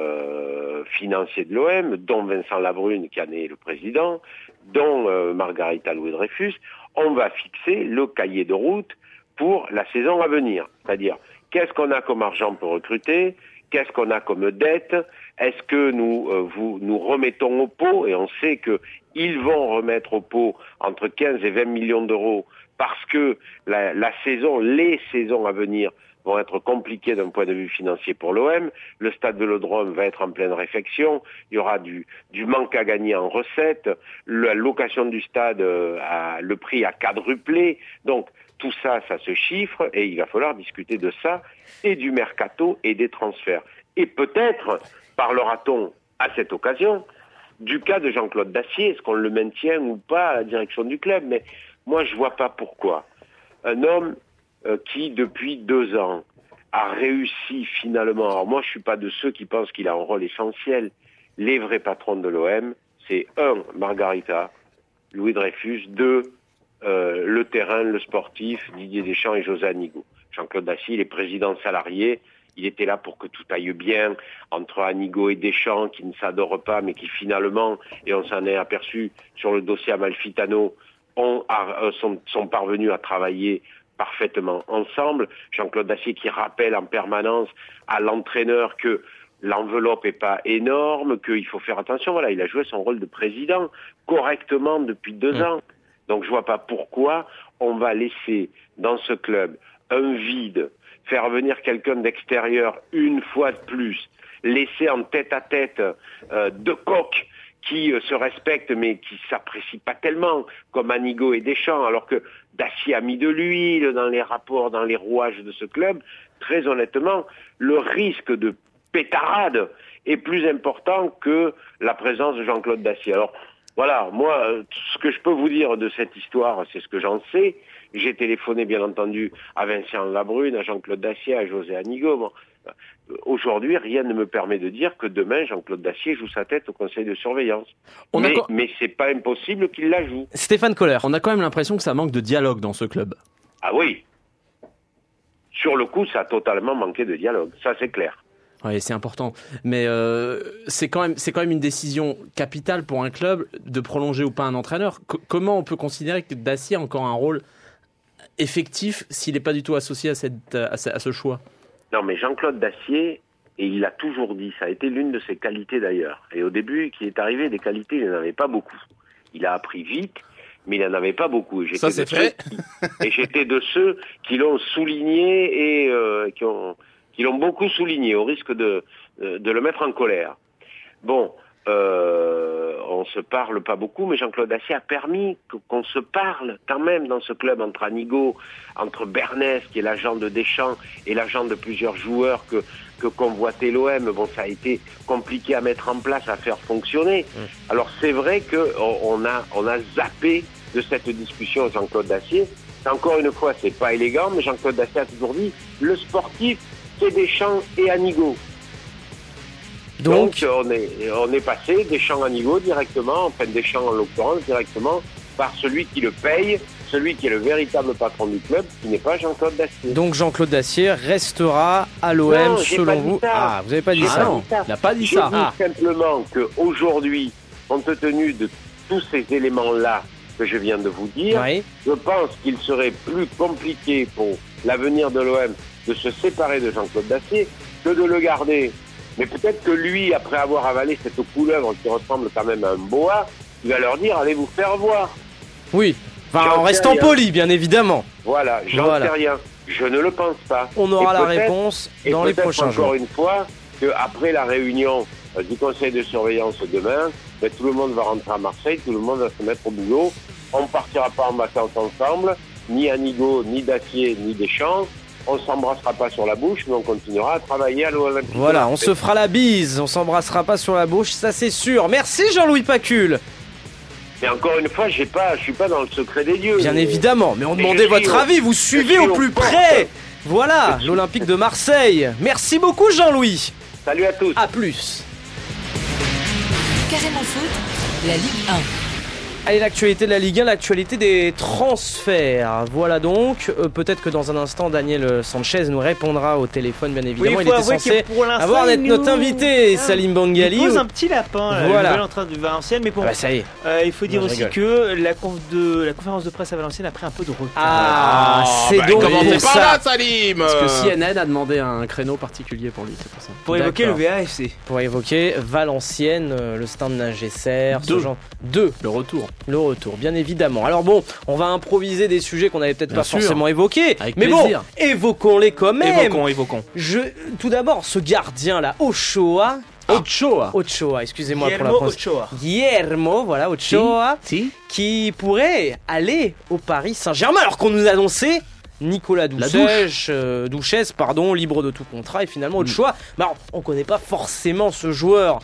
euh, financiers de l'O M, dont Vincent Labrune qui en est le président, dont euh, Margarita Louis-Dreyfus, on va fixer le cahier de route pour la saison à venir. C'est-à-dire, qu'est-ce qu'on a comme argent pour recruter? Qu'est-ce qu'on a comme dette? Est-ce que nous euh, vous nous remettons au pot? Et on sait que ils vont remettre au pot entre quinze et vingt millions d'euros parce que la, la saison, les saisons à venir vont être compliquées d'un point de vue financier pour l'O M. Le stade Vélodrome va être en pleine réfection. Il y aura du, du manque à gagner en recettes. La location du stade, euh, a, le prix a quadruplé. Donc, tout ça, ça se chiffre et il va falloir discuter de ça et du mercato et des transferts. Et peut-être parlera-t-on à cette occasion du cas de Jean-Claude Dacier, est-ce qu'on le maintient ou pas à la direction du club? Mais moi, je vois pas pourquoi. Un homme euh, qui, depuis deux ans, a réussi finalement... Alors moi, je suis pas de ceux qui pensent qu'il a un rôle essentiel. Les vrais patrons de l'O M, c'est un, Margarita, Louis-Dreyfus, deux, Euh, le terrain, le sportif, Didier Deschamps et José Anigo. Jean-Claude Dacier, il est président salarié, il était là pour que tout aille bien entre Anigo et Deschamps, qui ne s'adorent pas, mais qui finalement, et on s'en est aperçu sur le dossier Amalfitano, ont, a, sont, sont parvenus à travailler parfaitement ensemble. Jean-Claude Dacier qui rappelle en permanence à l'entraîneur que l'enveloppe est pas énorme, qu'il faut faire attention. Voilà, il a joué son rôle de président correctement depuis deux mmh. ans. Donc je vois pas pourquoi on va laisser dans ce club un vide, faire venir quelqu'un d'extérieur une fois de plus, laisser en tête-à-tête euh, deux coqs qui euh, se respectent mais qui s'apprécient pas tellement, comme Anigo et Deschamps, alors que Dacier a mis de l'huile dans les rapports, dans les rouages de ce club. Très honnêtement, le risque de pétarade est plus important que la présence de Jean-Claude Dacier. Alors, voilà, moi, ce que je peux vous dire de cette histoire, c'est ce que j'en sais. J'ai téléphoné, bien entendu, à Vincent Labrune, à Jean-Claude Dacier, à José Anigo. Bon, Aujourd'hui, rien ne me permet de dire que demain, Jean-Claude Dacier joue sa tête au conseil de surveillance.
On
mais,
co-
mais c'est pas impossible qu'il la joue.
Stéphane Kohler.
On a quand même l'impression que ça manque de dialogue dans ce club.
Ah oui. Sur le coup, ça a totalement manqué de dialogue. Ça, c'est clair.
Oui, c'est important. Mais euh, c'est quand même, c'est quand même une décision capitale pour un club de prolonger ou pas un entraîneur. C- comment on peut considérer que Dacier a encore un rôle effectif s'il n'est pas du tout associé à, cette, à, ce, à ce choix?
Non, mais Jean-Claude Dacier, et il l'a toujours dit, ça a été l'une de ses qualités d'ailleurs. Et au début, qui est arrivé, des qualités, il n'en avait pas beaucoup. Il a appris vite, mais il n'en avait pas beaucoup. Et j'étais
Ça, c'est
de
fait.
ceux qui- Et j'étais de ceux qui l'ont souligné et euh, qui ont... qui l'ont beaucoup souligné, au risque de, de le mettre en colère. Bon, euh, on se parle pas beaucoup, mais Jean-Claude Dacier a permis qu'on se parle quand même dans ce club entre Anigo, entre Bernès, qui est l'agent de Deschamps, et l'agent de plusieurs joueurs que, que convoitait l'O M. Bon, ça a été compliqué à mettre en place, à faire fonctionner. Mmh. Alors c'est vrai qu'on on a, on a zappé de cette discussion Jean-Claude Dacier. Encore une fois, c'est pas élégant, mais Jean-Claude Dacier a toujours dit, le sportif, c'est Deschamps et Anigo. Donc, Donc on, est, on est passé Deschamps Anigo directement, enfin Deschamps en l'occurrence directement, par celui qui le paye, celui qui est le véritable patron du club, qui n'est pas Jean-Claude Dacier.
Donc Jean-Claude Dacier restera à l'O M
non,
selon vous.
Ça.
Ah, vous n'avez pas dit
j'ai
ça.
Pas dit ça.
Il n'a pas dit
j'ai
ça.
Dit ah. simplement qu'aujourd'hui, compte tenu de tous ces éléments-là que je viens de vous dire, oui. je pense qu'il serait plus compliqué pour l'avenir de l'O M de se séparer de Jean-Claude Dacier que de le garder. Mais peut-être que lui, après avoir avalé cette couleuvre qui ressemble quand même à un boa, il va leur dire « allez vous faire voir ».
Oui, enfin, en restant rien. poli, bien évidemment.
Voilà, j'en voilà. sais rien. Je ne le pense pas.
On aura la réponse dans les prochains jours.
Encore une fois, qu'après la réunion euh, du conseil de surveillance demain, ben, tout le monde va rentrer à Marseille, tout le monde va se mettre au boulot. On ne partira pas en vacances ensemble, ni Anigo, ni Dacier, ni Deschamps. On ne s'embrassera pas sur la bouche, mais on continuera à travailler à l'Olympique.
Voilà, on se fera la bise, on s'embrassera pas sur la bouche, ça c'est sûr. Merci Jean-Louis Pacul.
Mais encore une fois, j'ai pas, je suis pas dans le secret des dieux.
Bien mais... évidemment, mais on mais demandait votre au... avis, vous suivez au plus près. Voilà, l'Olympique de Marseille. Merci beaucoup Jean-Louis.
Salut à tous.
À plus.
Carrément foot, la Ligue un.
Allez, l'actualité de la Ligue un, l'actualité des transferts. Voilà donc, euh, peut-être que dans un instant, Daniel Sanchez nous répondra au téléphone, bien évidemment.
Oui,
il était censé avoir d'être
nous...
notre invité, ah, Salim Bangali.
Il pose un petit lapin, là, voilà. Le en train de Valenciennes, mais bon,
ah bah ça y est.
Euh, il faut dire non, aussi rigole. que la, conf de, la conférence de presse à Valenciennes a pris un peu de retard.
Ah, ah c'est bah, donc
commencez
par
là, Salim.
Parce que C N N a demandé un créneau particulier pour lui, c'est pour ça.
Pour D'accord. évoquer le V A F C.
Pour évoquer Valenciennes, le Stade Ningesser, ce genre. Deux.
Le retour.
Le retour, bien évidemment. Alors bon, on va improviser des sujets qu'on n'avait peut-être Bien pas
sûr.
forcément évoqués.
Avec
mais
plaisir.
bon, évoquons-les quand même.
Évoquons, évoquons.
Je, tout d'abord, ce gardien là, Ochoa.
Ochoa.
Ochoa, excusez-moi
Guillermo
pour la
Ochoa.
Guillermo, voilà, Ochoa.
Si. Si.
Qui pourrait aller au Paris Saint-Germain alors qu'on nous annonçait Nicolas Douchès, euh, Douchès, pardon, libre de tout contrat et finalement Ochoa. Mm. Bah, on connaît pas forcément ce joueur.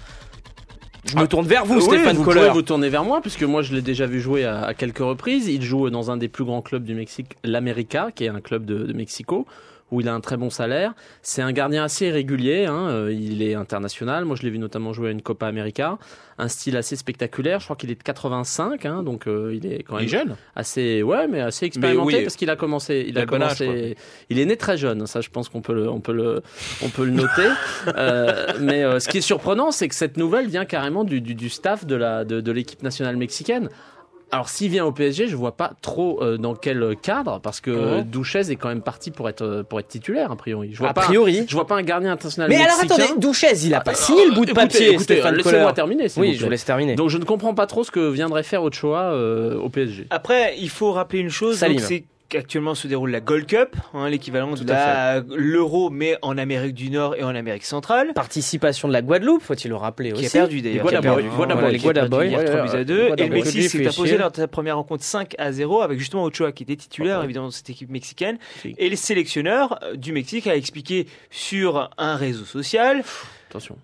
Je me tourne vers vous,
oui,
Stéphane
vous
Kohler.
Vous pouvez vous tourner vers moi, puisque moi je l'ai déjà vu jouer à, à quelques reprises. Il joue dans un des plus grands clubs du Mexique, l'América, qui est un club de, de Mexico, où il a un très bon salaire. C'est un gardien assez régulier, hein. Il est international. Moi je l'ai vu notamment jouer à une Copa América. Un style assez spectaculaire. Je crois qu'il est de quatre-vingt-cinq, hein, donc euh, il est quand même
il est jeune.
assez, ouais, mais assez expérimenté mais oui, parce qu'il a commencé. Il, il a commencé. Âge, il est né très jeune. Ça, je pense qu'on peut le, on peut le, on peut le noter. euh, mais euh, ce qui est surprenant, c'est que cette nouvelle vient carrément du, du, du staff de la, de, de l'équipe nationale mexicaine. Alors s'il vient au P S G, je vois pas trop euh, dans quel cadre, parce que mmh. Douchès est quand même parti pour être pour être titulaire a priori. Je vois
a
pas
priori.
Un, je vois pas un gardien international
mais
mexicain.
Mais alors attendez, Douchès, il a pas signé le bout de
écoutez,
papier.
Écoutez, laissez-moi terminer.
Oui, vous je vous laisse terminer.
Donc je ne comprends pas trop ce que viendrait faire Ochoa euh, au P S G.
Après, il faut rappeler une chose. Donc c'est Actuellement se déroule la Gold Cup, hein, l'équivalent de la, l'Euro, mais en Amérique du Nord et en Amérique centrale.
Participation de la Guadeloupe, faut-il le rappeler
qui
aussi.
Qui a perdu d'ailleurs.
Les Guadaboy.
Voilà, les Guadaboy.
Ouais,
trois buts à deux. Et le Mexique s'est imposé
dans
lors de sa première rencontre cinq à zéro avec justement Ochoa qui était titulaire okay. évidemment de cette équipe mexicaine. Et les sélectionneurs du Mexique a expliqué sur un réseau social.
Attention.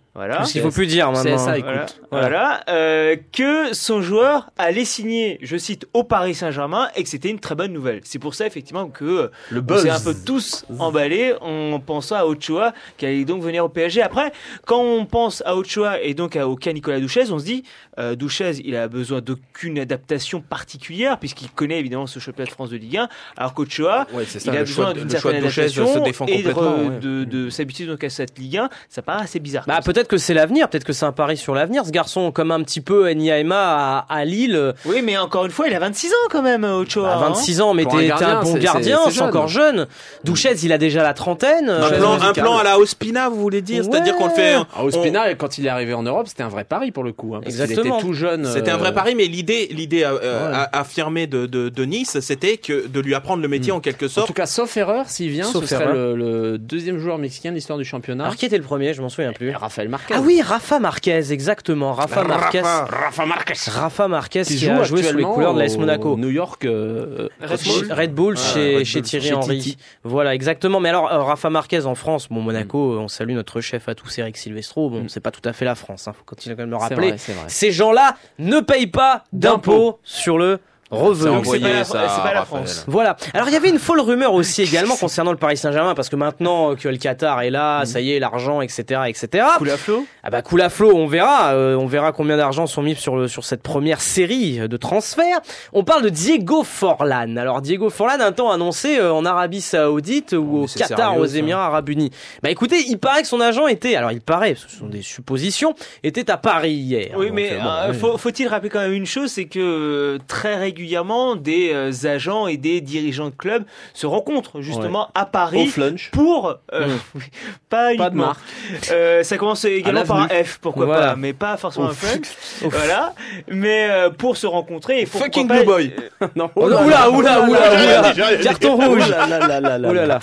Voilà.
Ce qu'il faut plus dire maintenant.
C'est ça, écoute.
Voilà, voilà. Euh, que son joueur allait signer, je cite, au Paris Saint-Germain et que c'était une très bonne nouvelle. C'est pour ça effectivement que
le
on s'est un peu tous emballés en pensant à Ochoa qui allait donc venir au P S G. Après, quand on pense à Ochoa et donc à, au cas Nicolas Douchez, on se dit euh, Douchez, il a besoin d'aucune adaptation particulière puisqu'il connaît évidemment ce championnat de France de Ligue un, alors qu'Ochoa,
ouais, c'est ça,
il a
le
besoin
choix,
d'une
le
certaine
choix de Douchez
adaptation
se défend
et de,
complètement,
re-
ouais.
de, de s'habituer donc à cette Ligue un. Ça paraît assez bizarre.
Bah peut-être que c'est l'avenir, peut-être que c'est un pari sur l'avenir. Ce garçon, comme un petit peu Niaema à, à Lille.
Oui, mais encore une fois, il a vingt-six ans quand même, Ochoa.
À vingt-six ans, mais
Pour un
t'es, t'es
gardien,
un bon
c'est-
gardien,
c'est-
c'est,
c'est
encore jeune. Douchez, il a déjà la trentaine.
Un
Euh,
plan, un
musical.
plan à la Ospina, vous voulez dire, c'est-à-dire qu'on le fait.
Ah, Ospina, quand il est arrivé en Europe, c'était un vrai pari pour le coup. Hein, parce qu'il
Exactement.
était tout jeune.
C'était un vrai
euh,
pari, mais l'idée, l'idée euh,
Ouais.
a- affirmée de, de, de Nice, c'était que de lui apprendre le métier
Mm.
en quelque
En
sorte.
tout cas, sauf erreur, s'il vient,
Sauf
ce serait
erreur.
le, le deuxième joueur mexicain de l'histoire du championnat.
Alors qui était le premier, je m'en souviens plus.
Raphaël Marquez.
Ah oui, Rafa Marquez, exactement. Rafa Marquez.
Rafa Marquez.
Rafa Marquez
qui
qui,
joue
a joué sous les
actuellement
couleurs de l'A S
au
Monaco.
New York. euh,
Red
Chez-
Bull.
Red Bull
Ah,
chez,
Red
chez
Bull,
Thierry
chez
Henry.
Titi.
Voilà, exactement. Mais alors, euh, Rafa Marquez en France, bon, Monaco, on salue notre chef à tous, Eric Silvestro. Bon,
Mm.
c'est pas tout à fait la France, hein, faut continuer quand même de le
C'est
rappeler.
vrai, c'est vrai.
Ces gens-là ne payent pas d'impôts sur le revenu.
Donc, c'est pas la-
Envoyez ça
c'est pas la
à
France.
Raphaël.
Voilà. Alors il y avait une folle rumeur aussi également concernant le Paris Saint-Germain parce que maintenant que le Qatar est là, ça y est, l'argent, et cetera, et cetera.
Coule à flot.
Ah bah coule à flot, on verra, euh, on verra combien d'argent sont mis sur le sur cette première série de transferts. On parle de Diego Forlán. Alors Diego Forlán un temps annoncé euh, en Arabie Saoudite ou
mais
au
c'est
Qatar,
sérieux,
aux
ça.
Émirats Arabes Unis. Bah écoutez, il paraît que son agent était, alors il paraît, ce sont des suppositions, était à Paris hier.
Oui,
Donc,
mais
euh, bon,
euh,
ouais.
faut, faut-il rappeler quand même une chose, c'est que euh, très régulièrement des euh, agents et des dirigeants de clubs se rencontrent justement à Paris
Au flunch.
pour euh,
Mm.
pas uniquement.
Pas de marque.
Euh, ça commence également par un
l'avenue.
F, pourquoi
Voilà.
pas, mais pas forcément
Au
un flunch. Voilà, mais euh, pour se rencontrer et pour
Fucking
pourquoi
Blue
pas-
Boy.
Non,
Oh, oula, oula, oula, oula,
J'ai rien dit, j'ai rien dit.
carton rouge.
là, là, là, là, là.
Oh là là.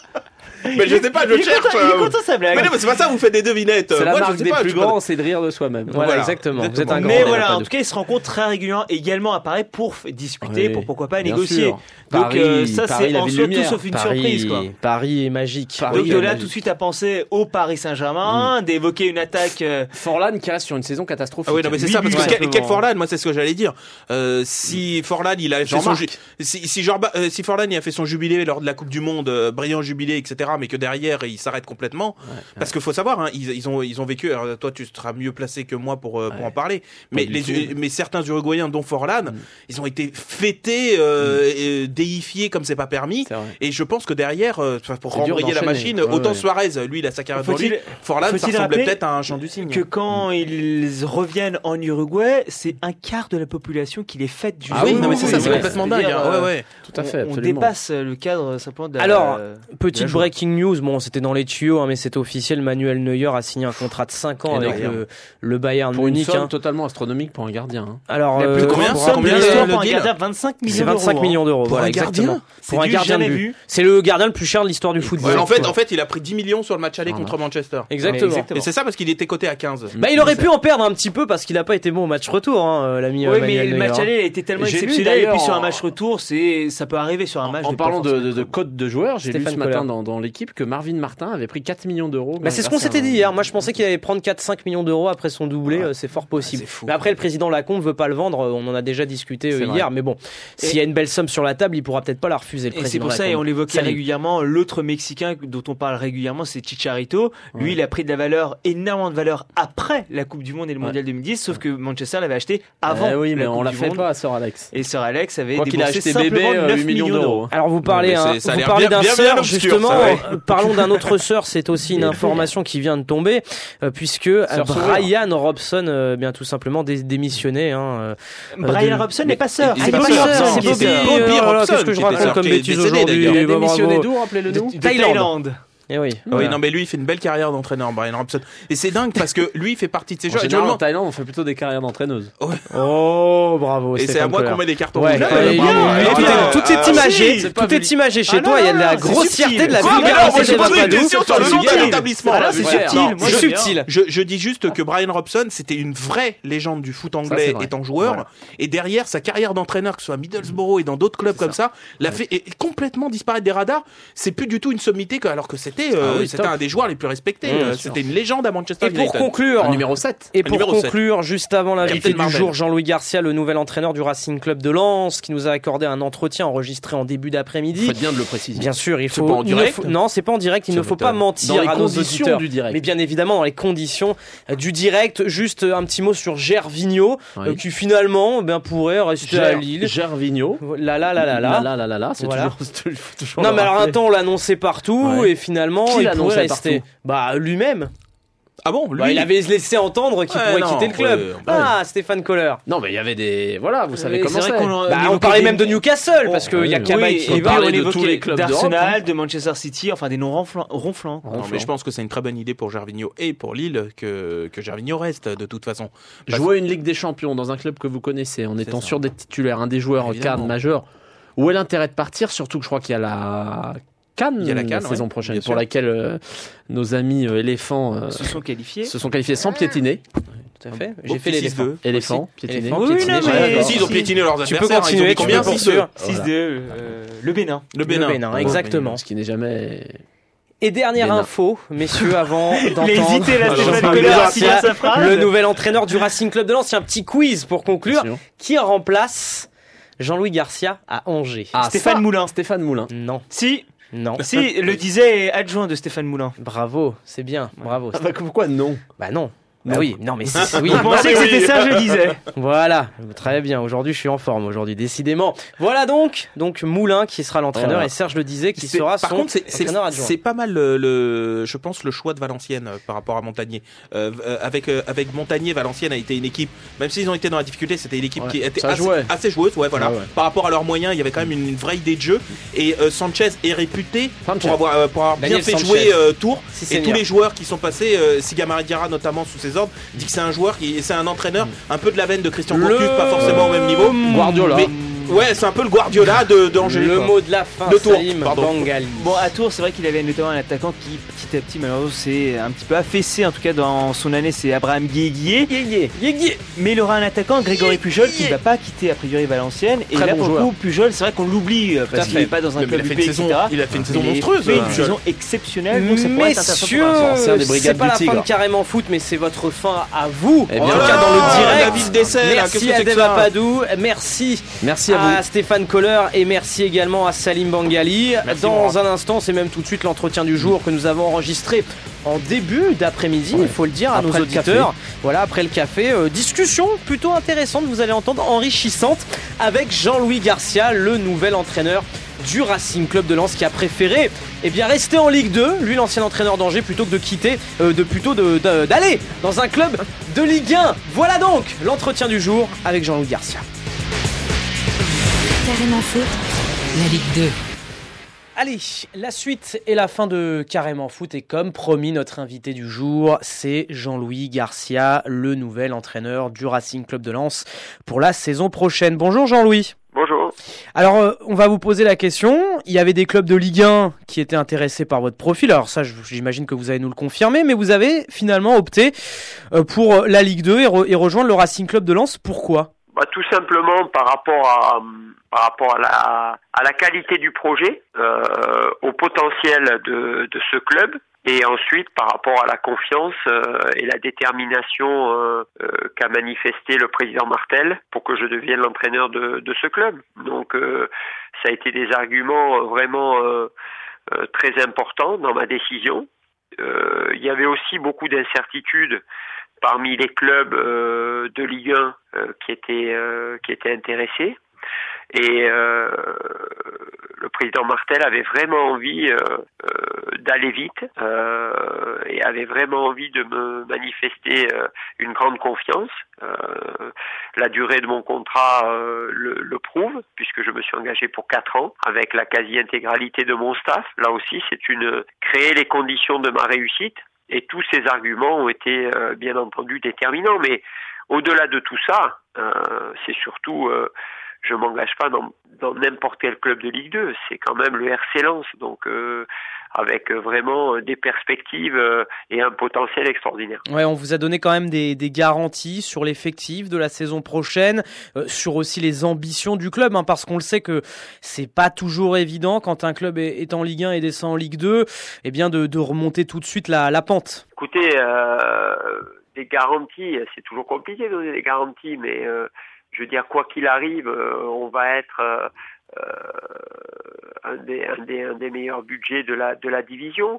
Mais je sais pas, je
il est
cherche.
content, il est
euh,
content sa blague.
Mais non, mais c'est pas ça, vous faites des devinettes.
C'est la
Moi, je
marque
sais
des
pas,
plus
je sais pas.
grands, c'est de rire de soi-même.
Voilà,
Voilà.
exactement. Vous êtes un
Exactement.
grand
Mais
élève,
voilà,
pas
en
de-
tout cas, ils se rencontrent très régulièrement également à Paris pour f- discuter,
Oui,
pour pourquoi pas
bien
négocier.
sûr.
Donc
Paris-
euh, ça,
Paris,
c'est
la
en
ville
soi tout
lumière.
sauf une
Paris,
surprise, quoi.
Paris est magique.
Paris,
Donc de
euh,
là,
magique.
tout de suite à penser au Paris Saint-Germain, d'évoquer une attaque. euh,
Forlán qui reste sur une saison catastrophique.
Ah oui, non, mais c'est
Huit
ça, parce
buts,
que quel,
simplement.
quel Forlán, moi, c'est ce que j'allais dire. Euh, si Forlán, il a fait son,
Jean-Marc.
ju- si, si, Jorba- euh, si Forlán, il a fait son jubilé lors de la Coupe du Monde, euh, brillant jubilé, et cetera, mais que derrière, il s'arrête complètement. Parce qu'il faut savoir, hein, ils, ils ont, ils ont vécu, alors, toi, tu seras mieux placé que moi pour, euh, pour
Ouais.
en parler, mais,
du
les,
tout.
mais certains Uruguayens, dont Forlán, ils ont été fêtés, euh, et déifiés comme c'est pas permis.
C'est vrai.
Et je pense que derrière, euh, pour
C'est dur
rembrayer la
d'enchaîner.
machine,
Ouais,
autant
ouais.
Suarez, lui, il a sa carrière devant
Faut-il-
lui. Forlán, ça
faut-il
ressemblait
rappeler
peut-être à un chant du cygne.
que quand ils reviennent en Uruguay, c'est un quart de la population qui les fête.
Ah oui, non mais c'est ça, c'est
ouais.
complètement dingue.
C'est-à-dire,
hein. Ouais,
euh,
ouais.
Tout à fait,
on, on
absolument.
dépasse le cadre simplement de la,
Alors,
euh,
Petite
la joie.
breaking news, bon c'était dans les tuyaux, hein, mais c'était officiel, Manuel Neuer a signé un contrat de cinq ans
Et
avec
derrière.
le, le Bayern
Pour une
Munich.
somme
hein.
totalement astronomique pour un gardien. hein.
Alors,
la
euh,
plus
combien
grande
pour
somme
rappeler,
de
combien
l'histoire
le
pour un
deal
gardien, vingt-cinq millions
c'est
d'euros.
vingt-cinq
hein.
millions d'euros,
Pour
voilà,
un gardien
exactement.
C'est
Pour un
du
gardien de
jamais
but.
vu.
C'est le gardien le plus cher de l'histoire du football.
Ouais, en fait,
Ouais.
en fait, il a pris dix millions sur le match aller
Voilà.
contre Manchester.
Exactement.
Exactement.
Et c'est ça parce qu'il était coté à quinze.
Bah, il aurait pu en perdre un petit peu parce qu'il a pas été bon au match retour, hein, l'ami euh,
Oui, mais
Manuel
le
Neuer.
match aller a été tellement
J'ai lu
exceptionnel. Et
d'ailleurs
puis sur un
en-
match retour, c'est ça peut arriver sur un match.
En
de
parlant de,
performance.
de, de code de joueurs, j'ai lu
Stéphane
ce matin
Collard.
dans, dans l'équipe que Marvin Martin avait pris quatre millions d'euros.
Bah, c'est ce qu'on
grâce à
s'était
un-
dit hier. Moi, je pensais qu'il allait prendre quatre cinq millions d'euros après son doublé.
Ouais.
euh, C'est fort possible.
c'est fou.
Mais après, le président Lacombe veut pas le vendre. euh, On en a déjà discuté euh,
C'est
hier.
vrai.
Mais bon, s'il y a une belle somme sur la table, il pourra peut-être pas la refuser. Le
Et c'est
président
pour ça, et
Lacombe.
on l'évoquait
Salut.
régulièrement, l'autre Mexicain dont on parle régulièrement, c'est Chicharito. Lui,
Ouais.
il a pris de la valeur, énormément de valeur après la Coupe du Monde et le Mondial deux mille dix, sauf que Manchester l'avait acheté avant
Eh oui,
la
mais
Coupe
on la
du
fait
Monde.
pas à Sir Alex.
Et Sir Alex avait
Quoi qu'il a
déboursé
acheté
simplement
bébé, euh,
neuf
huit millions d'euros.
Alors vous
Non,
parlez,
mais
hein,
c'est- ça a
vous
l'air
parlez
bien-
d'un
bien- bien
sœur
obscur,
justement.
ça, ouais.
euh, Parlons d'un autre sœur. C'est aussi une information qui vient de tomber euh, puisque euh,
Sœur
Brian Robson, euh, bien tout simplement dé- démissionné. Hein, euh,
Brian
de-
Robson n'est pas sœur.
il-
C'est
il est
pas
pas
sœur,
sœur,
c'est
c'est
qui
Bobby.
était-
euh,
Bobby
oh là là,
Robson,
Qu'est-ce que je
qui était
raconte
sœur,
comme
qui est
bêtises
décédé,
aujourd'hui
d'ailleurs.
Il a
bah,
démissionné
bravo.
d'où, rappelez-le nous
Du
Thaïlande.
Thaïlande.
Eh oui.
Ah oui, non, mais lui, il fait une belle carrière d'entraîneur, Brian Robson. Et c'est dingue parce que lui, il fait partie de ces
En
joueurs. Et je me
général, en
demande-
Thaïlande, on fait plutôt des carrières d'entraîneuses.
Oh, bravo.
Et c'est à
Stéphane
moi
Collard.
qu'on met des cartons
Ouais,
rouges.
ouais,
Allez,
il-
bravo.
il-
Alors
tout
là,
est- tout est
ah,
imagé,
c'est pas
tout est
vu.
imagé chez
Ah
toi.
non,
Il y a de la
non, c'est
grossièreté,
subtil.
de la
Quoi, mais non,
vulgarité
moi, j'ai
des
posé une
Vadou.
question sur le nom de
subtil.
l'établissement.
Ah là,
là,
c'est
je veux
subtil.
dire.
Moi,
Non,
C'est
j'aime bien.
subtil.
Je, je dis juste que Brian Robson, c'était une vraie légende du foot anglais
c'est vrai.
étant joueur.
Voilà.
Et derrière, sa carrière d'entraîneur, que ce soit à Middlesbrough et dans d'autres clubs comme ça, l'a fait et- complètement disparaître des radars. C'est plus du tout une sommité, que, alors que c'est été, euh,
Ah oui,
c'était
top.
un des joueurs les plus respectés.
Mmh,
Euh,
bien
c'était
sûr.
une légende à Manchester
Et
United.
pour conclure,
Un numéro sept.
Et
Un
pour
numéro sept.
conclure, juste avant l'invité
Captain
du
Marvel.
jour, Jean-Louis Garcia, le nouvel entraîneur du Racing Club de Lens, qui nous a accordé un entretien enregistré en début d'après-midi.
Faites bien de le préciser.
Bien sûr, il
C'est
faut.
pas en
il ne
direct
faut- non, c'est pas en direct. Il
Ça
ne faut
m'étonne.
pas mentir
Dans les
à nos
conditions
auditeurs.
du direct.
Mais bien évidemment, dans les conditions euh, du direct. Juste euh, un petit mot sur Gervinho,
Oui.
euh, qui finalement, ben pourrait rester à
Ger-
Lille.
Gervinho.
Là, là, là, là, là.
Là, là, là, là, là, c'est
Voilà.
toujours, c'est toujours- faut toujours
Non,
le
mais alors un
rappeler.
temps on l'annonçait partout
Ouais.
et finalement
Qui
il
l'annonçait
pourrait rester.
partout
Bah lui-même.
Ah bon, lui
Bah, il avait laissé entendre qu'il
Ouais,
pourrait
non,
quitter le club.
ouais, ouais.
Ah, Stéphane Kohler.
Non, mais il y avait des. Voilà, vous savez
Oui,
comment
c'est
c'est.
vrai qu'on-
Bah,
niveau
on parlait
club-
même de Newcastle parce qu'il
Oh,
y a
oui,
Cabaye
Oui,
qui
et
y
puis
va.
parler
on
de
évoquait
tous les clubs d'Europe,
d'Arsenal, de Manchester City, enfin des noms ronflants. ronflants.
Non, mais je pense que c'est une très bonne idée pour Gervinho et pour Lille que, que Gervinho reste de toute façon. Parce-
Jouer une Ligue des Champions dans un club que vous connaissez en étant
ça.
sûr d'être titulaire, un des joueurs
Évidemment.
cadres majeurs, où est l'intérêt de partir? Surtout que je crois qu'il y a la Cannes
Il y a la
la
Cannes,
saison
ouais,
prochaine
bien
pour
sûr.
laquelle euh, nos amis euh, éléphants euh,
Se sont qualifiés.
se sont qualifiés sans piétiner.
Tout à fait.
Beau
J'ai fait
petit
l'éléphant.
six deux.
Éléphants, piétinés.
Éléphants,
Oui,
piétinés,
non,
j'ai
mais-
raison.
Si, ils ont piétiné leurs
Tu peux
adversaires. Ils ont
continuer,
mis
tu
combien
peux
six deux
poursuivre.
six deux, euh, le Bénin.
Le Bénin.
Le Bénin,
Ouais,
exactement.
Ce qui n'est jamais.
Et dernière
Bénin.
info, messieurs, avant d'entendre
hésité, là,
Jean-Louis
Stéphane Kohler à finir
Garcia,
sa phrase.
le nouvel entraîneur du Racing Club de Lens. Il y a un petit quiz pour conclure.
Attention.
Qui remplace Jean-Louis Garcia à Angers?
Ah,
Stéphane
ça,
Moulin.
Stéphane Moulin.
Non,
Si,
non.
si, le disait adjoint de Stéphane Moulin.
Bravo, c'est bien, bravo.
Ah bah, pourquoi non?
Bah non. Bah
Non.
oui, non mais c'est oui.
Vous pensez que c'était ça, je disais.
Voilà, très bien. Aujourd'hui, je suis en forme. Aujourd'hui, décidément. Voilà donc, donc Moulin qui sera l'entraîneur
Voilà.
et Serge le disait qui
C'est-
sera
par
son
contre, c'est- c'est
entraîneur adjoint.
c'est pas mal, le, le- je pense, le choix de Valenciennes euh, par rapport à Montagnier. Euh, euh, avec, euh, avec Montagnier, Valenciennes a été une équipe, même s'ils ont été dans la difficulté, c'était une équipe
Ouais,
qui était
ça
assez,
jouait.
assez joueuse. Ouais, voilà.
Ouais, ouais.
Par rapport à leurs moyens, il y avait quand même une, une vraie idée de jeu. Et euh, Sanchez est réputé
Sanchez.
pour avoir, euh, pour avoir bien
Daniel
fait
Sanchez.
jouer euh, Tours.
Si,
Et
Seigneur.
tous les joueurs qui sont passés, euh, Sigamari Diarra notamment sous ses ordres, dit que c'est un joueur qui, c'est un entraîneur un peu de la veine de Christian
Le-
Gourcuff, pas forcément au même niveau.
Guardiola.
Mais, ouais, c'est un peu le Guardiola de d'Angers.
Le
quoi.
mot de la fin,
De Tours,
Salim
pardon.
Bangali.
Bon, à Tours, c'est vrai qu'il avait notamment un attaquant qui, petit à petit, malheureusement, s'est un petit peu affaissé, en tout cas dans son année, c'est Abraham Guéguier. Mais il aura un attaquant, Grégory Pujol, qui ne va pas quitter a priori Valenciennes. Et
Très
là,
bon
pour le
joueur.
coup, Pujol, c'est vrai qu'on l'oublie euh,
à
parce qu'il
fait.
n'est pas dans un
Mais
club
il a fait
U P,
une saison,
et cetera.
il a fait une saison
Il a
monstrueuse.
fait une
euh,
saison exceptionnelle, donc ça pourrait être intéressant
Messieurs,
pour l'instant.
Ancien des
c'est
Brigades
pas
du
la fin
Tigre.
de Carrément Foot, mais c'est votre fin à vous.
Eh
en
bien,
tout cas, dans le direct.
David Dessel, qu'est-ce
Merci
que
à
c'est que
Deva
ça
Padou, merci
Merci à
à
vous.
Stéphane Kohler et merci également à Salim Bangali.
Merci,
Dans
Laurent.
un instant, c'est même tout de suite l'entretien du jour que nous avons enregistré en début d'après-midi, il faut le dire à
Après
nos
le
auditeurs. Voilà, après le café, euh, discussion plutôt intéressante, vous allez entendre, enrichissante, avec Jean-Louis Garcia, le nouvel entraîneur du Racing Club de Lens, qui a préféré eh bien, rester en Ligue deux, lui l'ancien entraîneur d'Angers, plutôt que de quitter, euh, de plutôt de- de- d'aller dans un club de Ligue un. Voilà donc l'entretien du jour avec Jean-Louis Garcia.
Carrément Foot, la Ligue deux.
Allez, la suite et la fin de Carrément Foot, et comme promis, notre invité du jour, c'est Jean-Louis Garcia, le nouvel entraîneur du Racing Club de Lens pour la saison prochaine. Bonjour Jean-Louis.
Bonjour.
Alors, euh, on va vous poser la question. Il y avait des clubs de Ligue un qui étaient intéressés par votre profil. Alors ça, je- j'imagine que vous allez nous le confirmer, mais vous avez finalement opté euh, pour la Ligue deux et, re- et rejoindre le Racing Club de Lens. Pourquoi ?
Bah, tout simplement par rapport à par rapport à la à la qualité du projet, euh, au potentiel de de ce club, et ensuite par rapport à la confiance euh, et la détermination euh, euh, qu'a manifesté le président Martel pour que je devienne l'entraîneur de de ce club. Donc euh, ça a été des arguments vraiment euh, euh, très importants dans ma décision. Euh, il y avait aussi beaucoup d'incertitudes parmi les clubs euh, de Ligue un euh, qui étaient euh, qui étaient intéressés, et euh, le président Martel avait vraiment envie euh, euh, d'aller vite euh, et avait vraiment envie de me manifester euh, une grande confiance. Euh, la durée de mon contrat euh, le, le prouve, puisque je me suis engagé pour quatre ans avec la quasi-intégralité de mon staff. Là aussi, c'est une créer les conditions de ma réussite. Et tous ces arguments ont été euh, bien entendu déterminants. Mais au-delà de tout ça, euh, c'est surtout, euh, je m'engage pas dans, dans n'importe quel club de Ligue deux. C'est quand même le R C Lens, donc euh, avec vraiment des perspectives et un potentiel extraordinaire.
Ouais, on vous a donné quand même des, des garanties sur l'effectif de la saison prochaine, euh, sur aussi les ambitions du club, hein, parce qu'on le sait que c'est pas toujours évident quand un club est, est en Ligue un et descend en Ligue deux, eh bien de, de remonter tout de suite la, la pente.
Écoutez, euh, des garanties, c'est toujours compliqué de donner des garanties, mais euh, je veux dire, quoi qu'il arrive, euh, on va être euh, un, des, un, des, un des meilleurs budgets de la, de la division,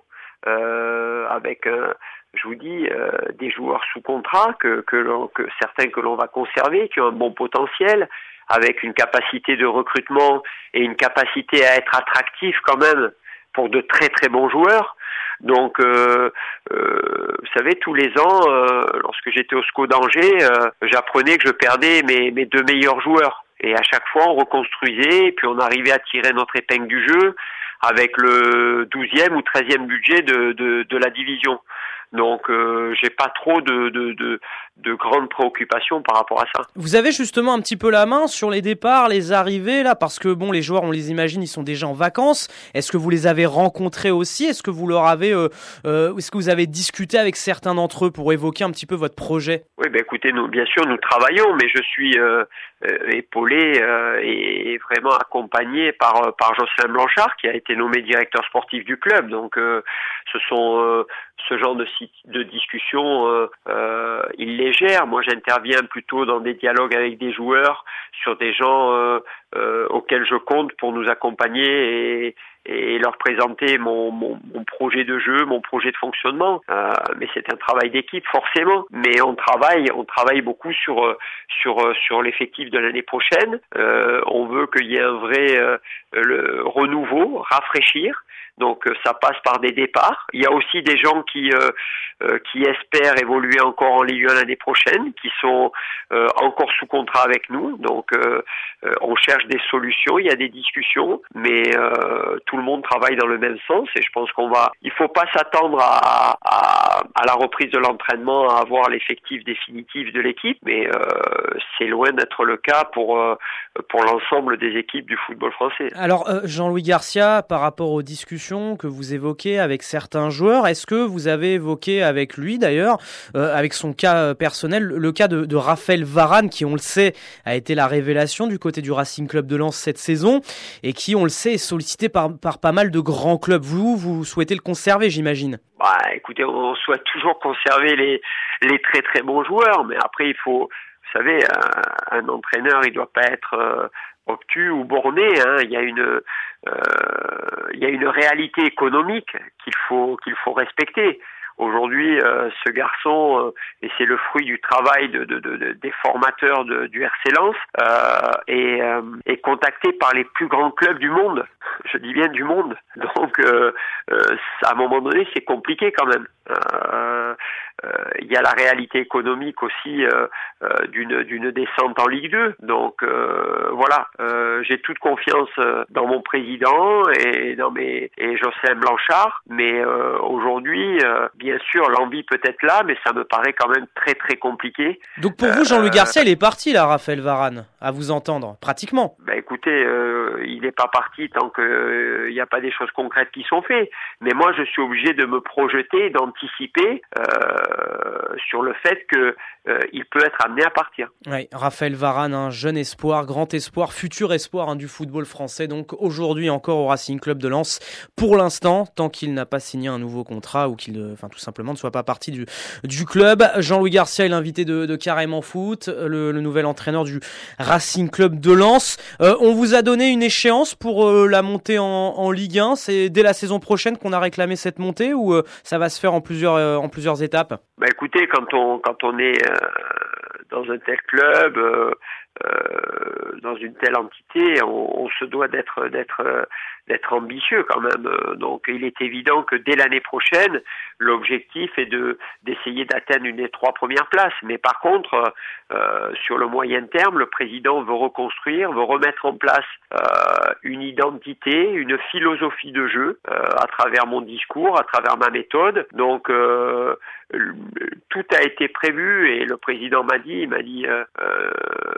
euh, avec, euh, je vous dis, euh, des joueurs sous contrat, que, que, l'on, que certains que l'on va conserver, qui ont un bon potentiel, avec une capacité de recrutement et une capacité à être attractif quand même pour de très très bons joueurs. Donc, euh, euh, vous savez, tous les ans, euh, lorsque j'étais au S C O d'Angers, euh, j'apprenais que je perdais mes, mes deux meilleurs joueurs. Et à chaque fois, on reconstruisait, et puis on arrivait à tirer notre épingle du jeu avec le douzième ou treizième budget de, de, de la division. Donc, euh, j'ai pas trop de, de, de, de grandes préoccupations par rapport à ça.
Vous avez justement un petit peu la main sur les départs, les arrivées, là, parce que bon, les joueurs, on les imagine, ils sont déjà en vacances. Est-ce que vous les avez rencontrés aussi ? Est-ce que vous leur avez, euh, euh, est-ce que vous avez discuté avec certains d'entre eux pour évoquer un petit peu votre projet ?
Oui, ben écoutez, nous, bien sûr, nous travaillons, mais je suis euh, euh, épaulé euh, et vraiment accompagné par par Jocelyn Blanchard, qui a été nommé directeur sportif du club. Donc, euh, ce sont euh, ce genre de, de discussion, euh, euh, il les gère. Moi, j'interviens plutôt dans des dialogues avec des joueurs, sur des gens euh, euh, auxquels je compte pour nous accompagner et, et leur présenter mon, mon, mon projet de jeu, mon projet de fonctionnement. Euh, mais c'est un travail d'équipe, forcément. Mais on travaille, on travaille beaucoup sur sur sur l'effectif de l'année prochaine. Euh, on veut qu'il y ait un vrai euh, le renouveau, rafraîchir. Donc ça passe par des départs. Il y a aussi des gens qui euh, euh, qui espèrent évoluer encore en Ligue un l'année prochaine, qui sont euh, encore sous contrat avec nous. Donc euh, euh, on cherche des solutions, il y a des discussions, mais euh, tout le monde travaille dans le même sens. Et je pense qu'on va, il faut pas s'attendre à, à, à la reprise de l'entraînement, à avoir l'effectif définitif de l'équipe, mais euh, c'est loin d'être le cas pour euh, pour l'ensemble des équipes du football français.
Alors euh, Jean-Louis Garcia, par rapport aux discussions que vous évoquez avec certains joueurs, est-ce que vous avez évoqué avec lui d'ailleurs, euh, avec son cas personnel, le cas de, de Raphaël Varane, qui on le sait a été la révélation du côté du Racing Club de Lens cette saison et qui on le sait est sollicité par, par pas mal de grands clubs. Vous, vous souhaitez le conserver, j'imagine?
Bah, écoutez, on souhaite toujours conserver les, les très très bons joueurs, mais après il faut, vous savez, un, un entraîneur il doit pas être euh, obtus ou borné, hein. Il y a une euh, il y a une réalité économique qu'il faut qu'il faut respecter. Aujourd'hui, euh, ce garçon, euh, et c'est le fruit du travail de, de, de, des formateurs de, du R C Lens, euh, est, euh, est contacté par les plus grands clubs du monde. Je dis bien du monde. Donc, euh, euh, à un moment donné, c'est compliqué quand même. Euh, euh, il y a la réalité économique aussi euh, euh, d'une, d'une descente en Ligue deux. Donc, euh, voilà. Euh, j'ai toute confiance dans mon président et dans mes et Jocelyn Blanchard. Mais euh, aujourd'hui, euh, bien sûr, l'envie peut être là, mais ça me paraît quand même très très compliqué.
Donc pour vous, Jean-Louis Garcia, il est parti là, Raphaël Varane, à vous entendre, pratiquement.
Bah écoutez, euh, il n'est pas parti tant qu'il n'y euh, a pas des choses concrètes qui sont faites. Mais moi, je suis obligé de me projeter, d'anticiper euh, sur le fait que euh, il peut être amené à partir.
Oui, Raphaël Varane, un jeune espoir, grand espoir, futur espoir hein, du football français. Donc aujourd'hui encore au Racing Club de Lens. Pour l'instant, tant qu'il n'a pas signé un nouveau contrat ou qu'il, enfin tout simplement, ne soit pas parti du du club. Jean-Louis Garcia est l'invité de, de Carrément Foot, le, le nouvel entraîneur du Racing Club de Lens. Euh, on vous a donné une échéance pour euh, la montée en, en Ligue un. C'est dès la saison prochaine qu'on a réclamé cette montée ou euh, ça va se faire en plusieurs euh, en plusieurs étapes?
Bah écoutez, quand on quand on est euh, dans un tel club, euh, euh, dans une telle entité, on, on se doit d'être d'être d'être ambitieux quand même. Donc il est évident que dès l'année prochaine, l'objectif est de d'essayer d'atteindre une des trois premières places. Mais par contre, euh, sur le moyen terme, le président veut reconstruire, veut remettre en place euh, une identité, une philosophie de jeu euh, à travers mon discours, à travers ma méthode. Donc euh, tout a été prévu et le président m'a dit, il m'a dit, euh, euh,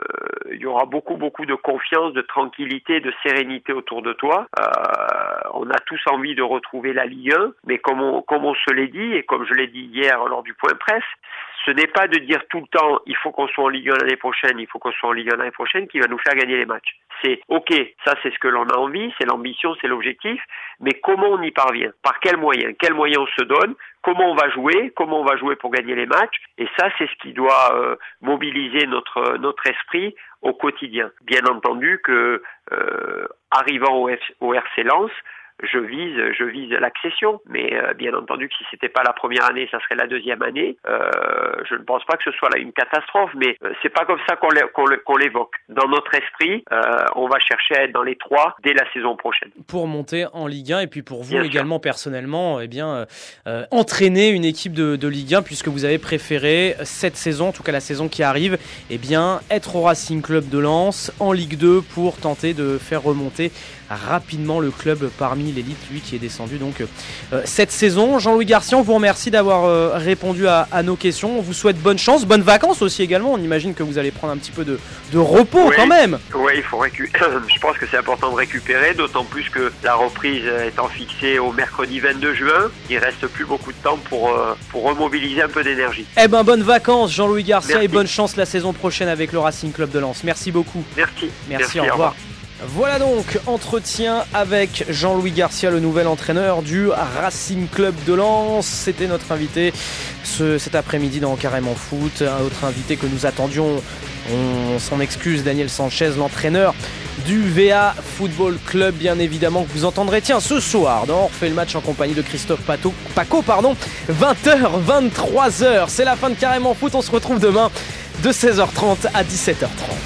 il y aura beaucoup, beaucoup de confiance, de tranquillité, de sérénité autour de toi. Euh, on a tous envie de retrouver la Ligue un, mais comme on, comme on se l'est dit, et comme je l'ai dit hier lors du point presse, ce n'est pas de dire tout le temps il faut qu'on soit en Ligue un l'année prochaine, il faut qu'on soit en Ligue un l'année prochaine qui va nous faire gagner les matchs. C'est ok, ça c'est ce que l'on a envie, c'est l'ambition, c'est l'objectif, mais comment on y parvient? Par quels moyens? Quels moyens on se donne? Comment on va jouer? Comment on va jouer pour gagner les matchs? Et ça c'est ce qui doit euh, mobiliser notre notre esprit au quotidien. Bien entendu que euh, arrivant au, F, au R C Lens, je vise, je vise l'accession, mais euh, bien entendu que si c'était pas la première année, ça serait la deuxième année. Euh, je ne pense pas que ce soit là une catastrophe, mais euh, c'est pas comme ça qu'on, l'é- qu'on, qu'on l'évoque. Dans notre esprit, euh, on va chercher à être dans les trois dès la saison prochaine.
Pour monter en Ligue un et puis pour vous
bien
également
sûr.
personnellement, eh bien euh, entraîner une équipe de, de Ligue un puisque vous avez préféré cette saison, en tout cas la saison qui arrive, eh bien être au Racing Club de Lens en Ligue deux pour tenter de faire remonter rapidement le club parmi l'élite, lui qui est descendu donc euh, cette saison. Jean-Louis Garcia, on vous remercie d'avoir euh, répondu à, à nos questions. On vous souhaite bonne chance, bonnes vacances aussi également. On imagine que vous allez prendre un petit peu de, de repos
oui,
quand même.
Oui, il faut récupérer. Je pense que c'est important de récupérer, d'autant plus que la reprise étant fixée au mercredi vingt-deux juin, il reste plus beaucoup de temps pour, euh, pour remobiliser un peu d'énergie.
Eh ben bonnes vacances Jean-Louis Garcia.
Merci.
Et bonne chance la saison prochaine avec le Racing Club de Lens. Merci beaucoup.
Merci.
Merci,
Merci
au
au
revoir.
revoir.
Voilà donc, entretien avec Jean-Louis Garcia, le nouvel entraîneur du Racing Club de Lens. C'était notre invité ce, cet après-midi dans Carrément Foot. Un autre invité que nous attendions, on s'en excuse, Daniel Sanchez, l'entraîneur du V A Football Club, bien évidemment, que vous entendrez. Tiens, ce soir, dans On refait le match en compagnie de Christophe Pato, Paco, pardon, vingt heures, vingt-trois heures. C'est la fin de Carrément Foot, on se retrouve demain de seize heures trente à dix-sept heures trente.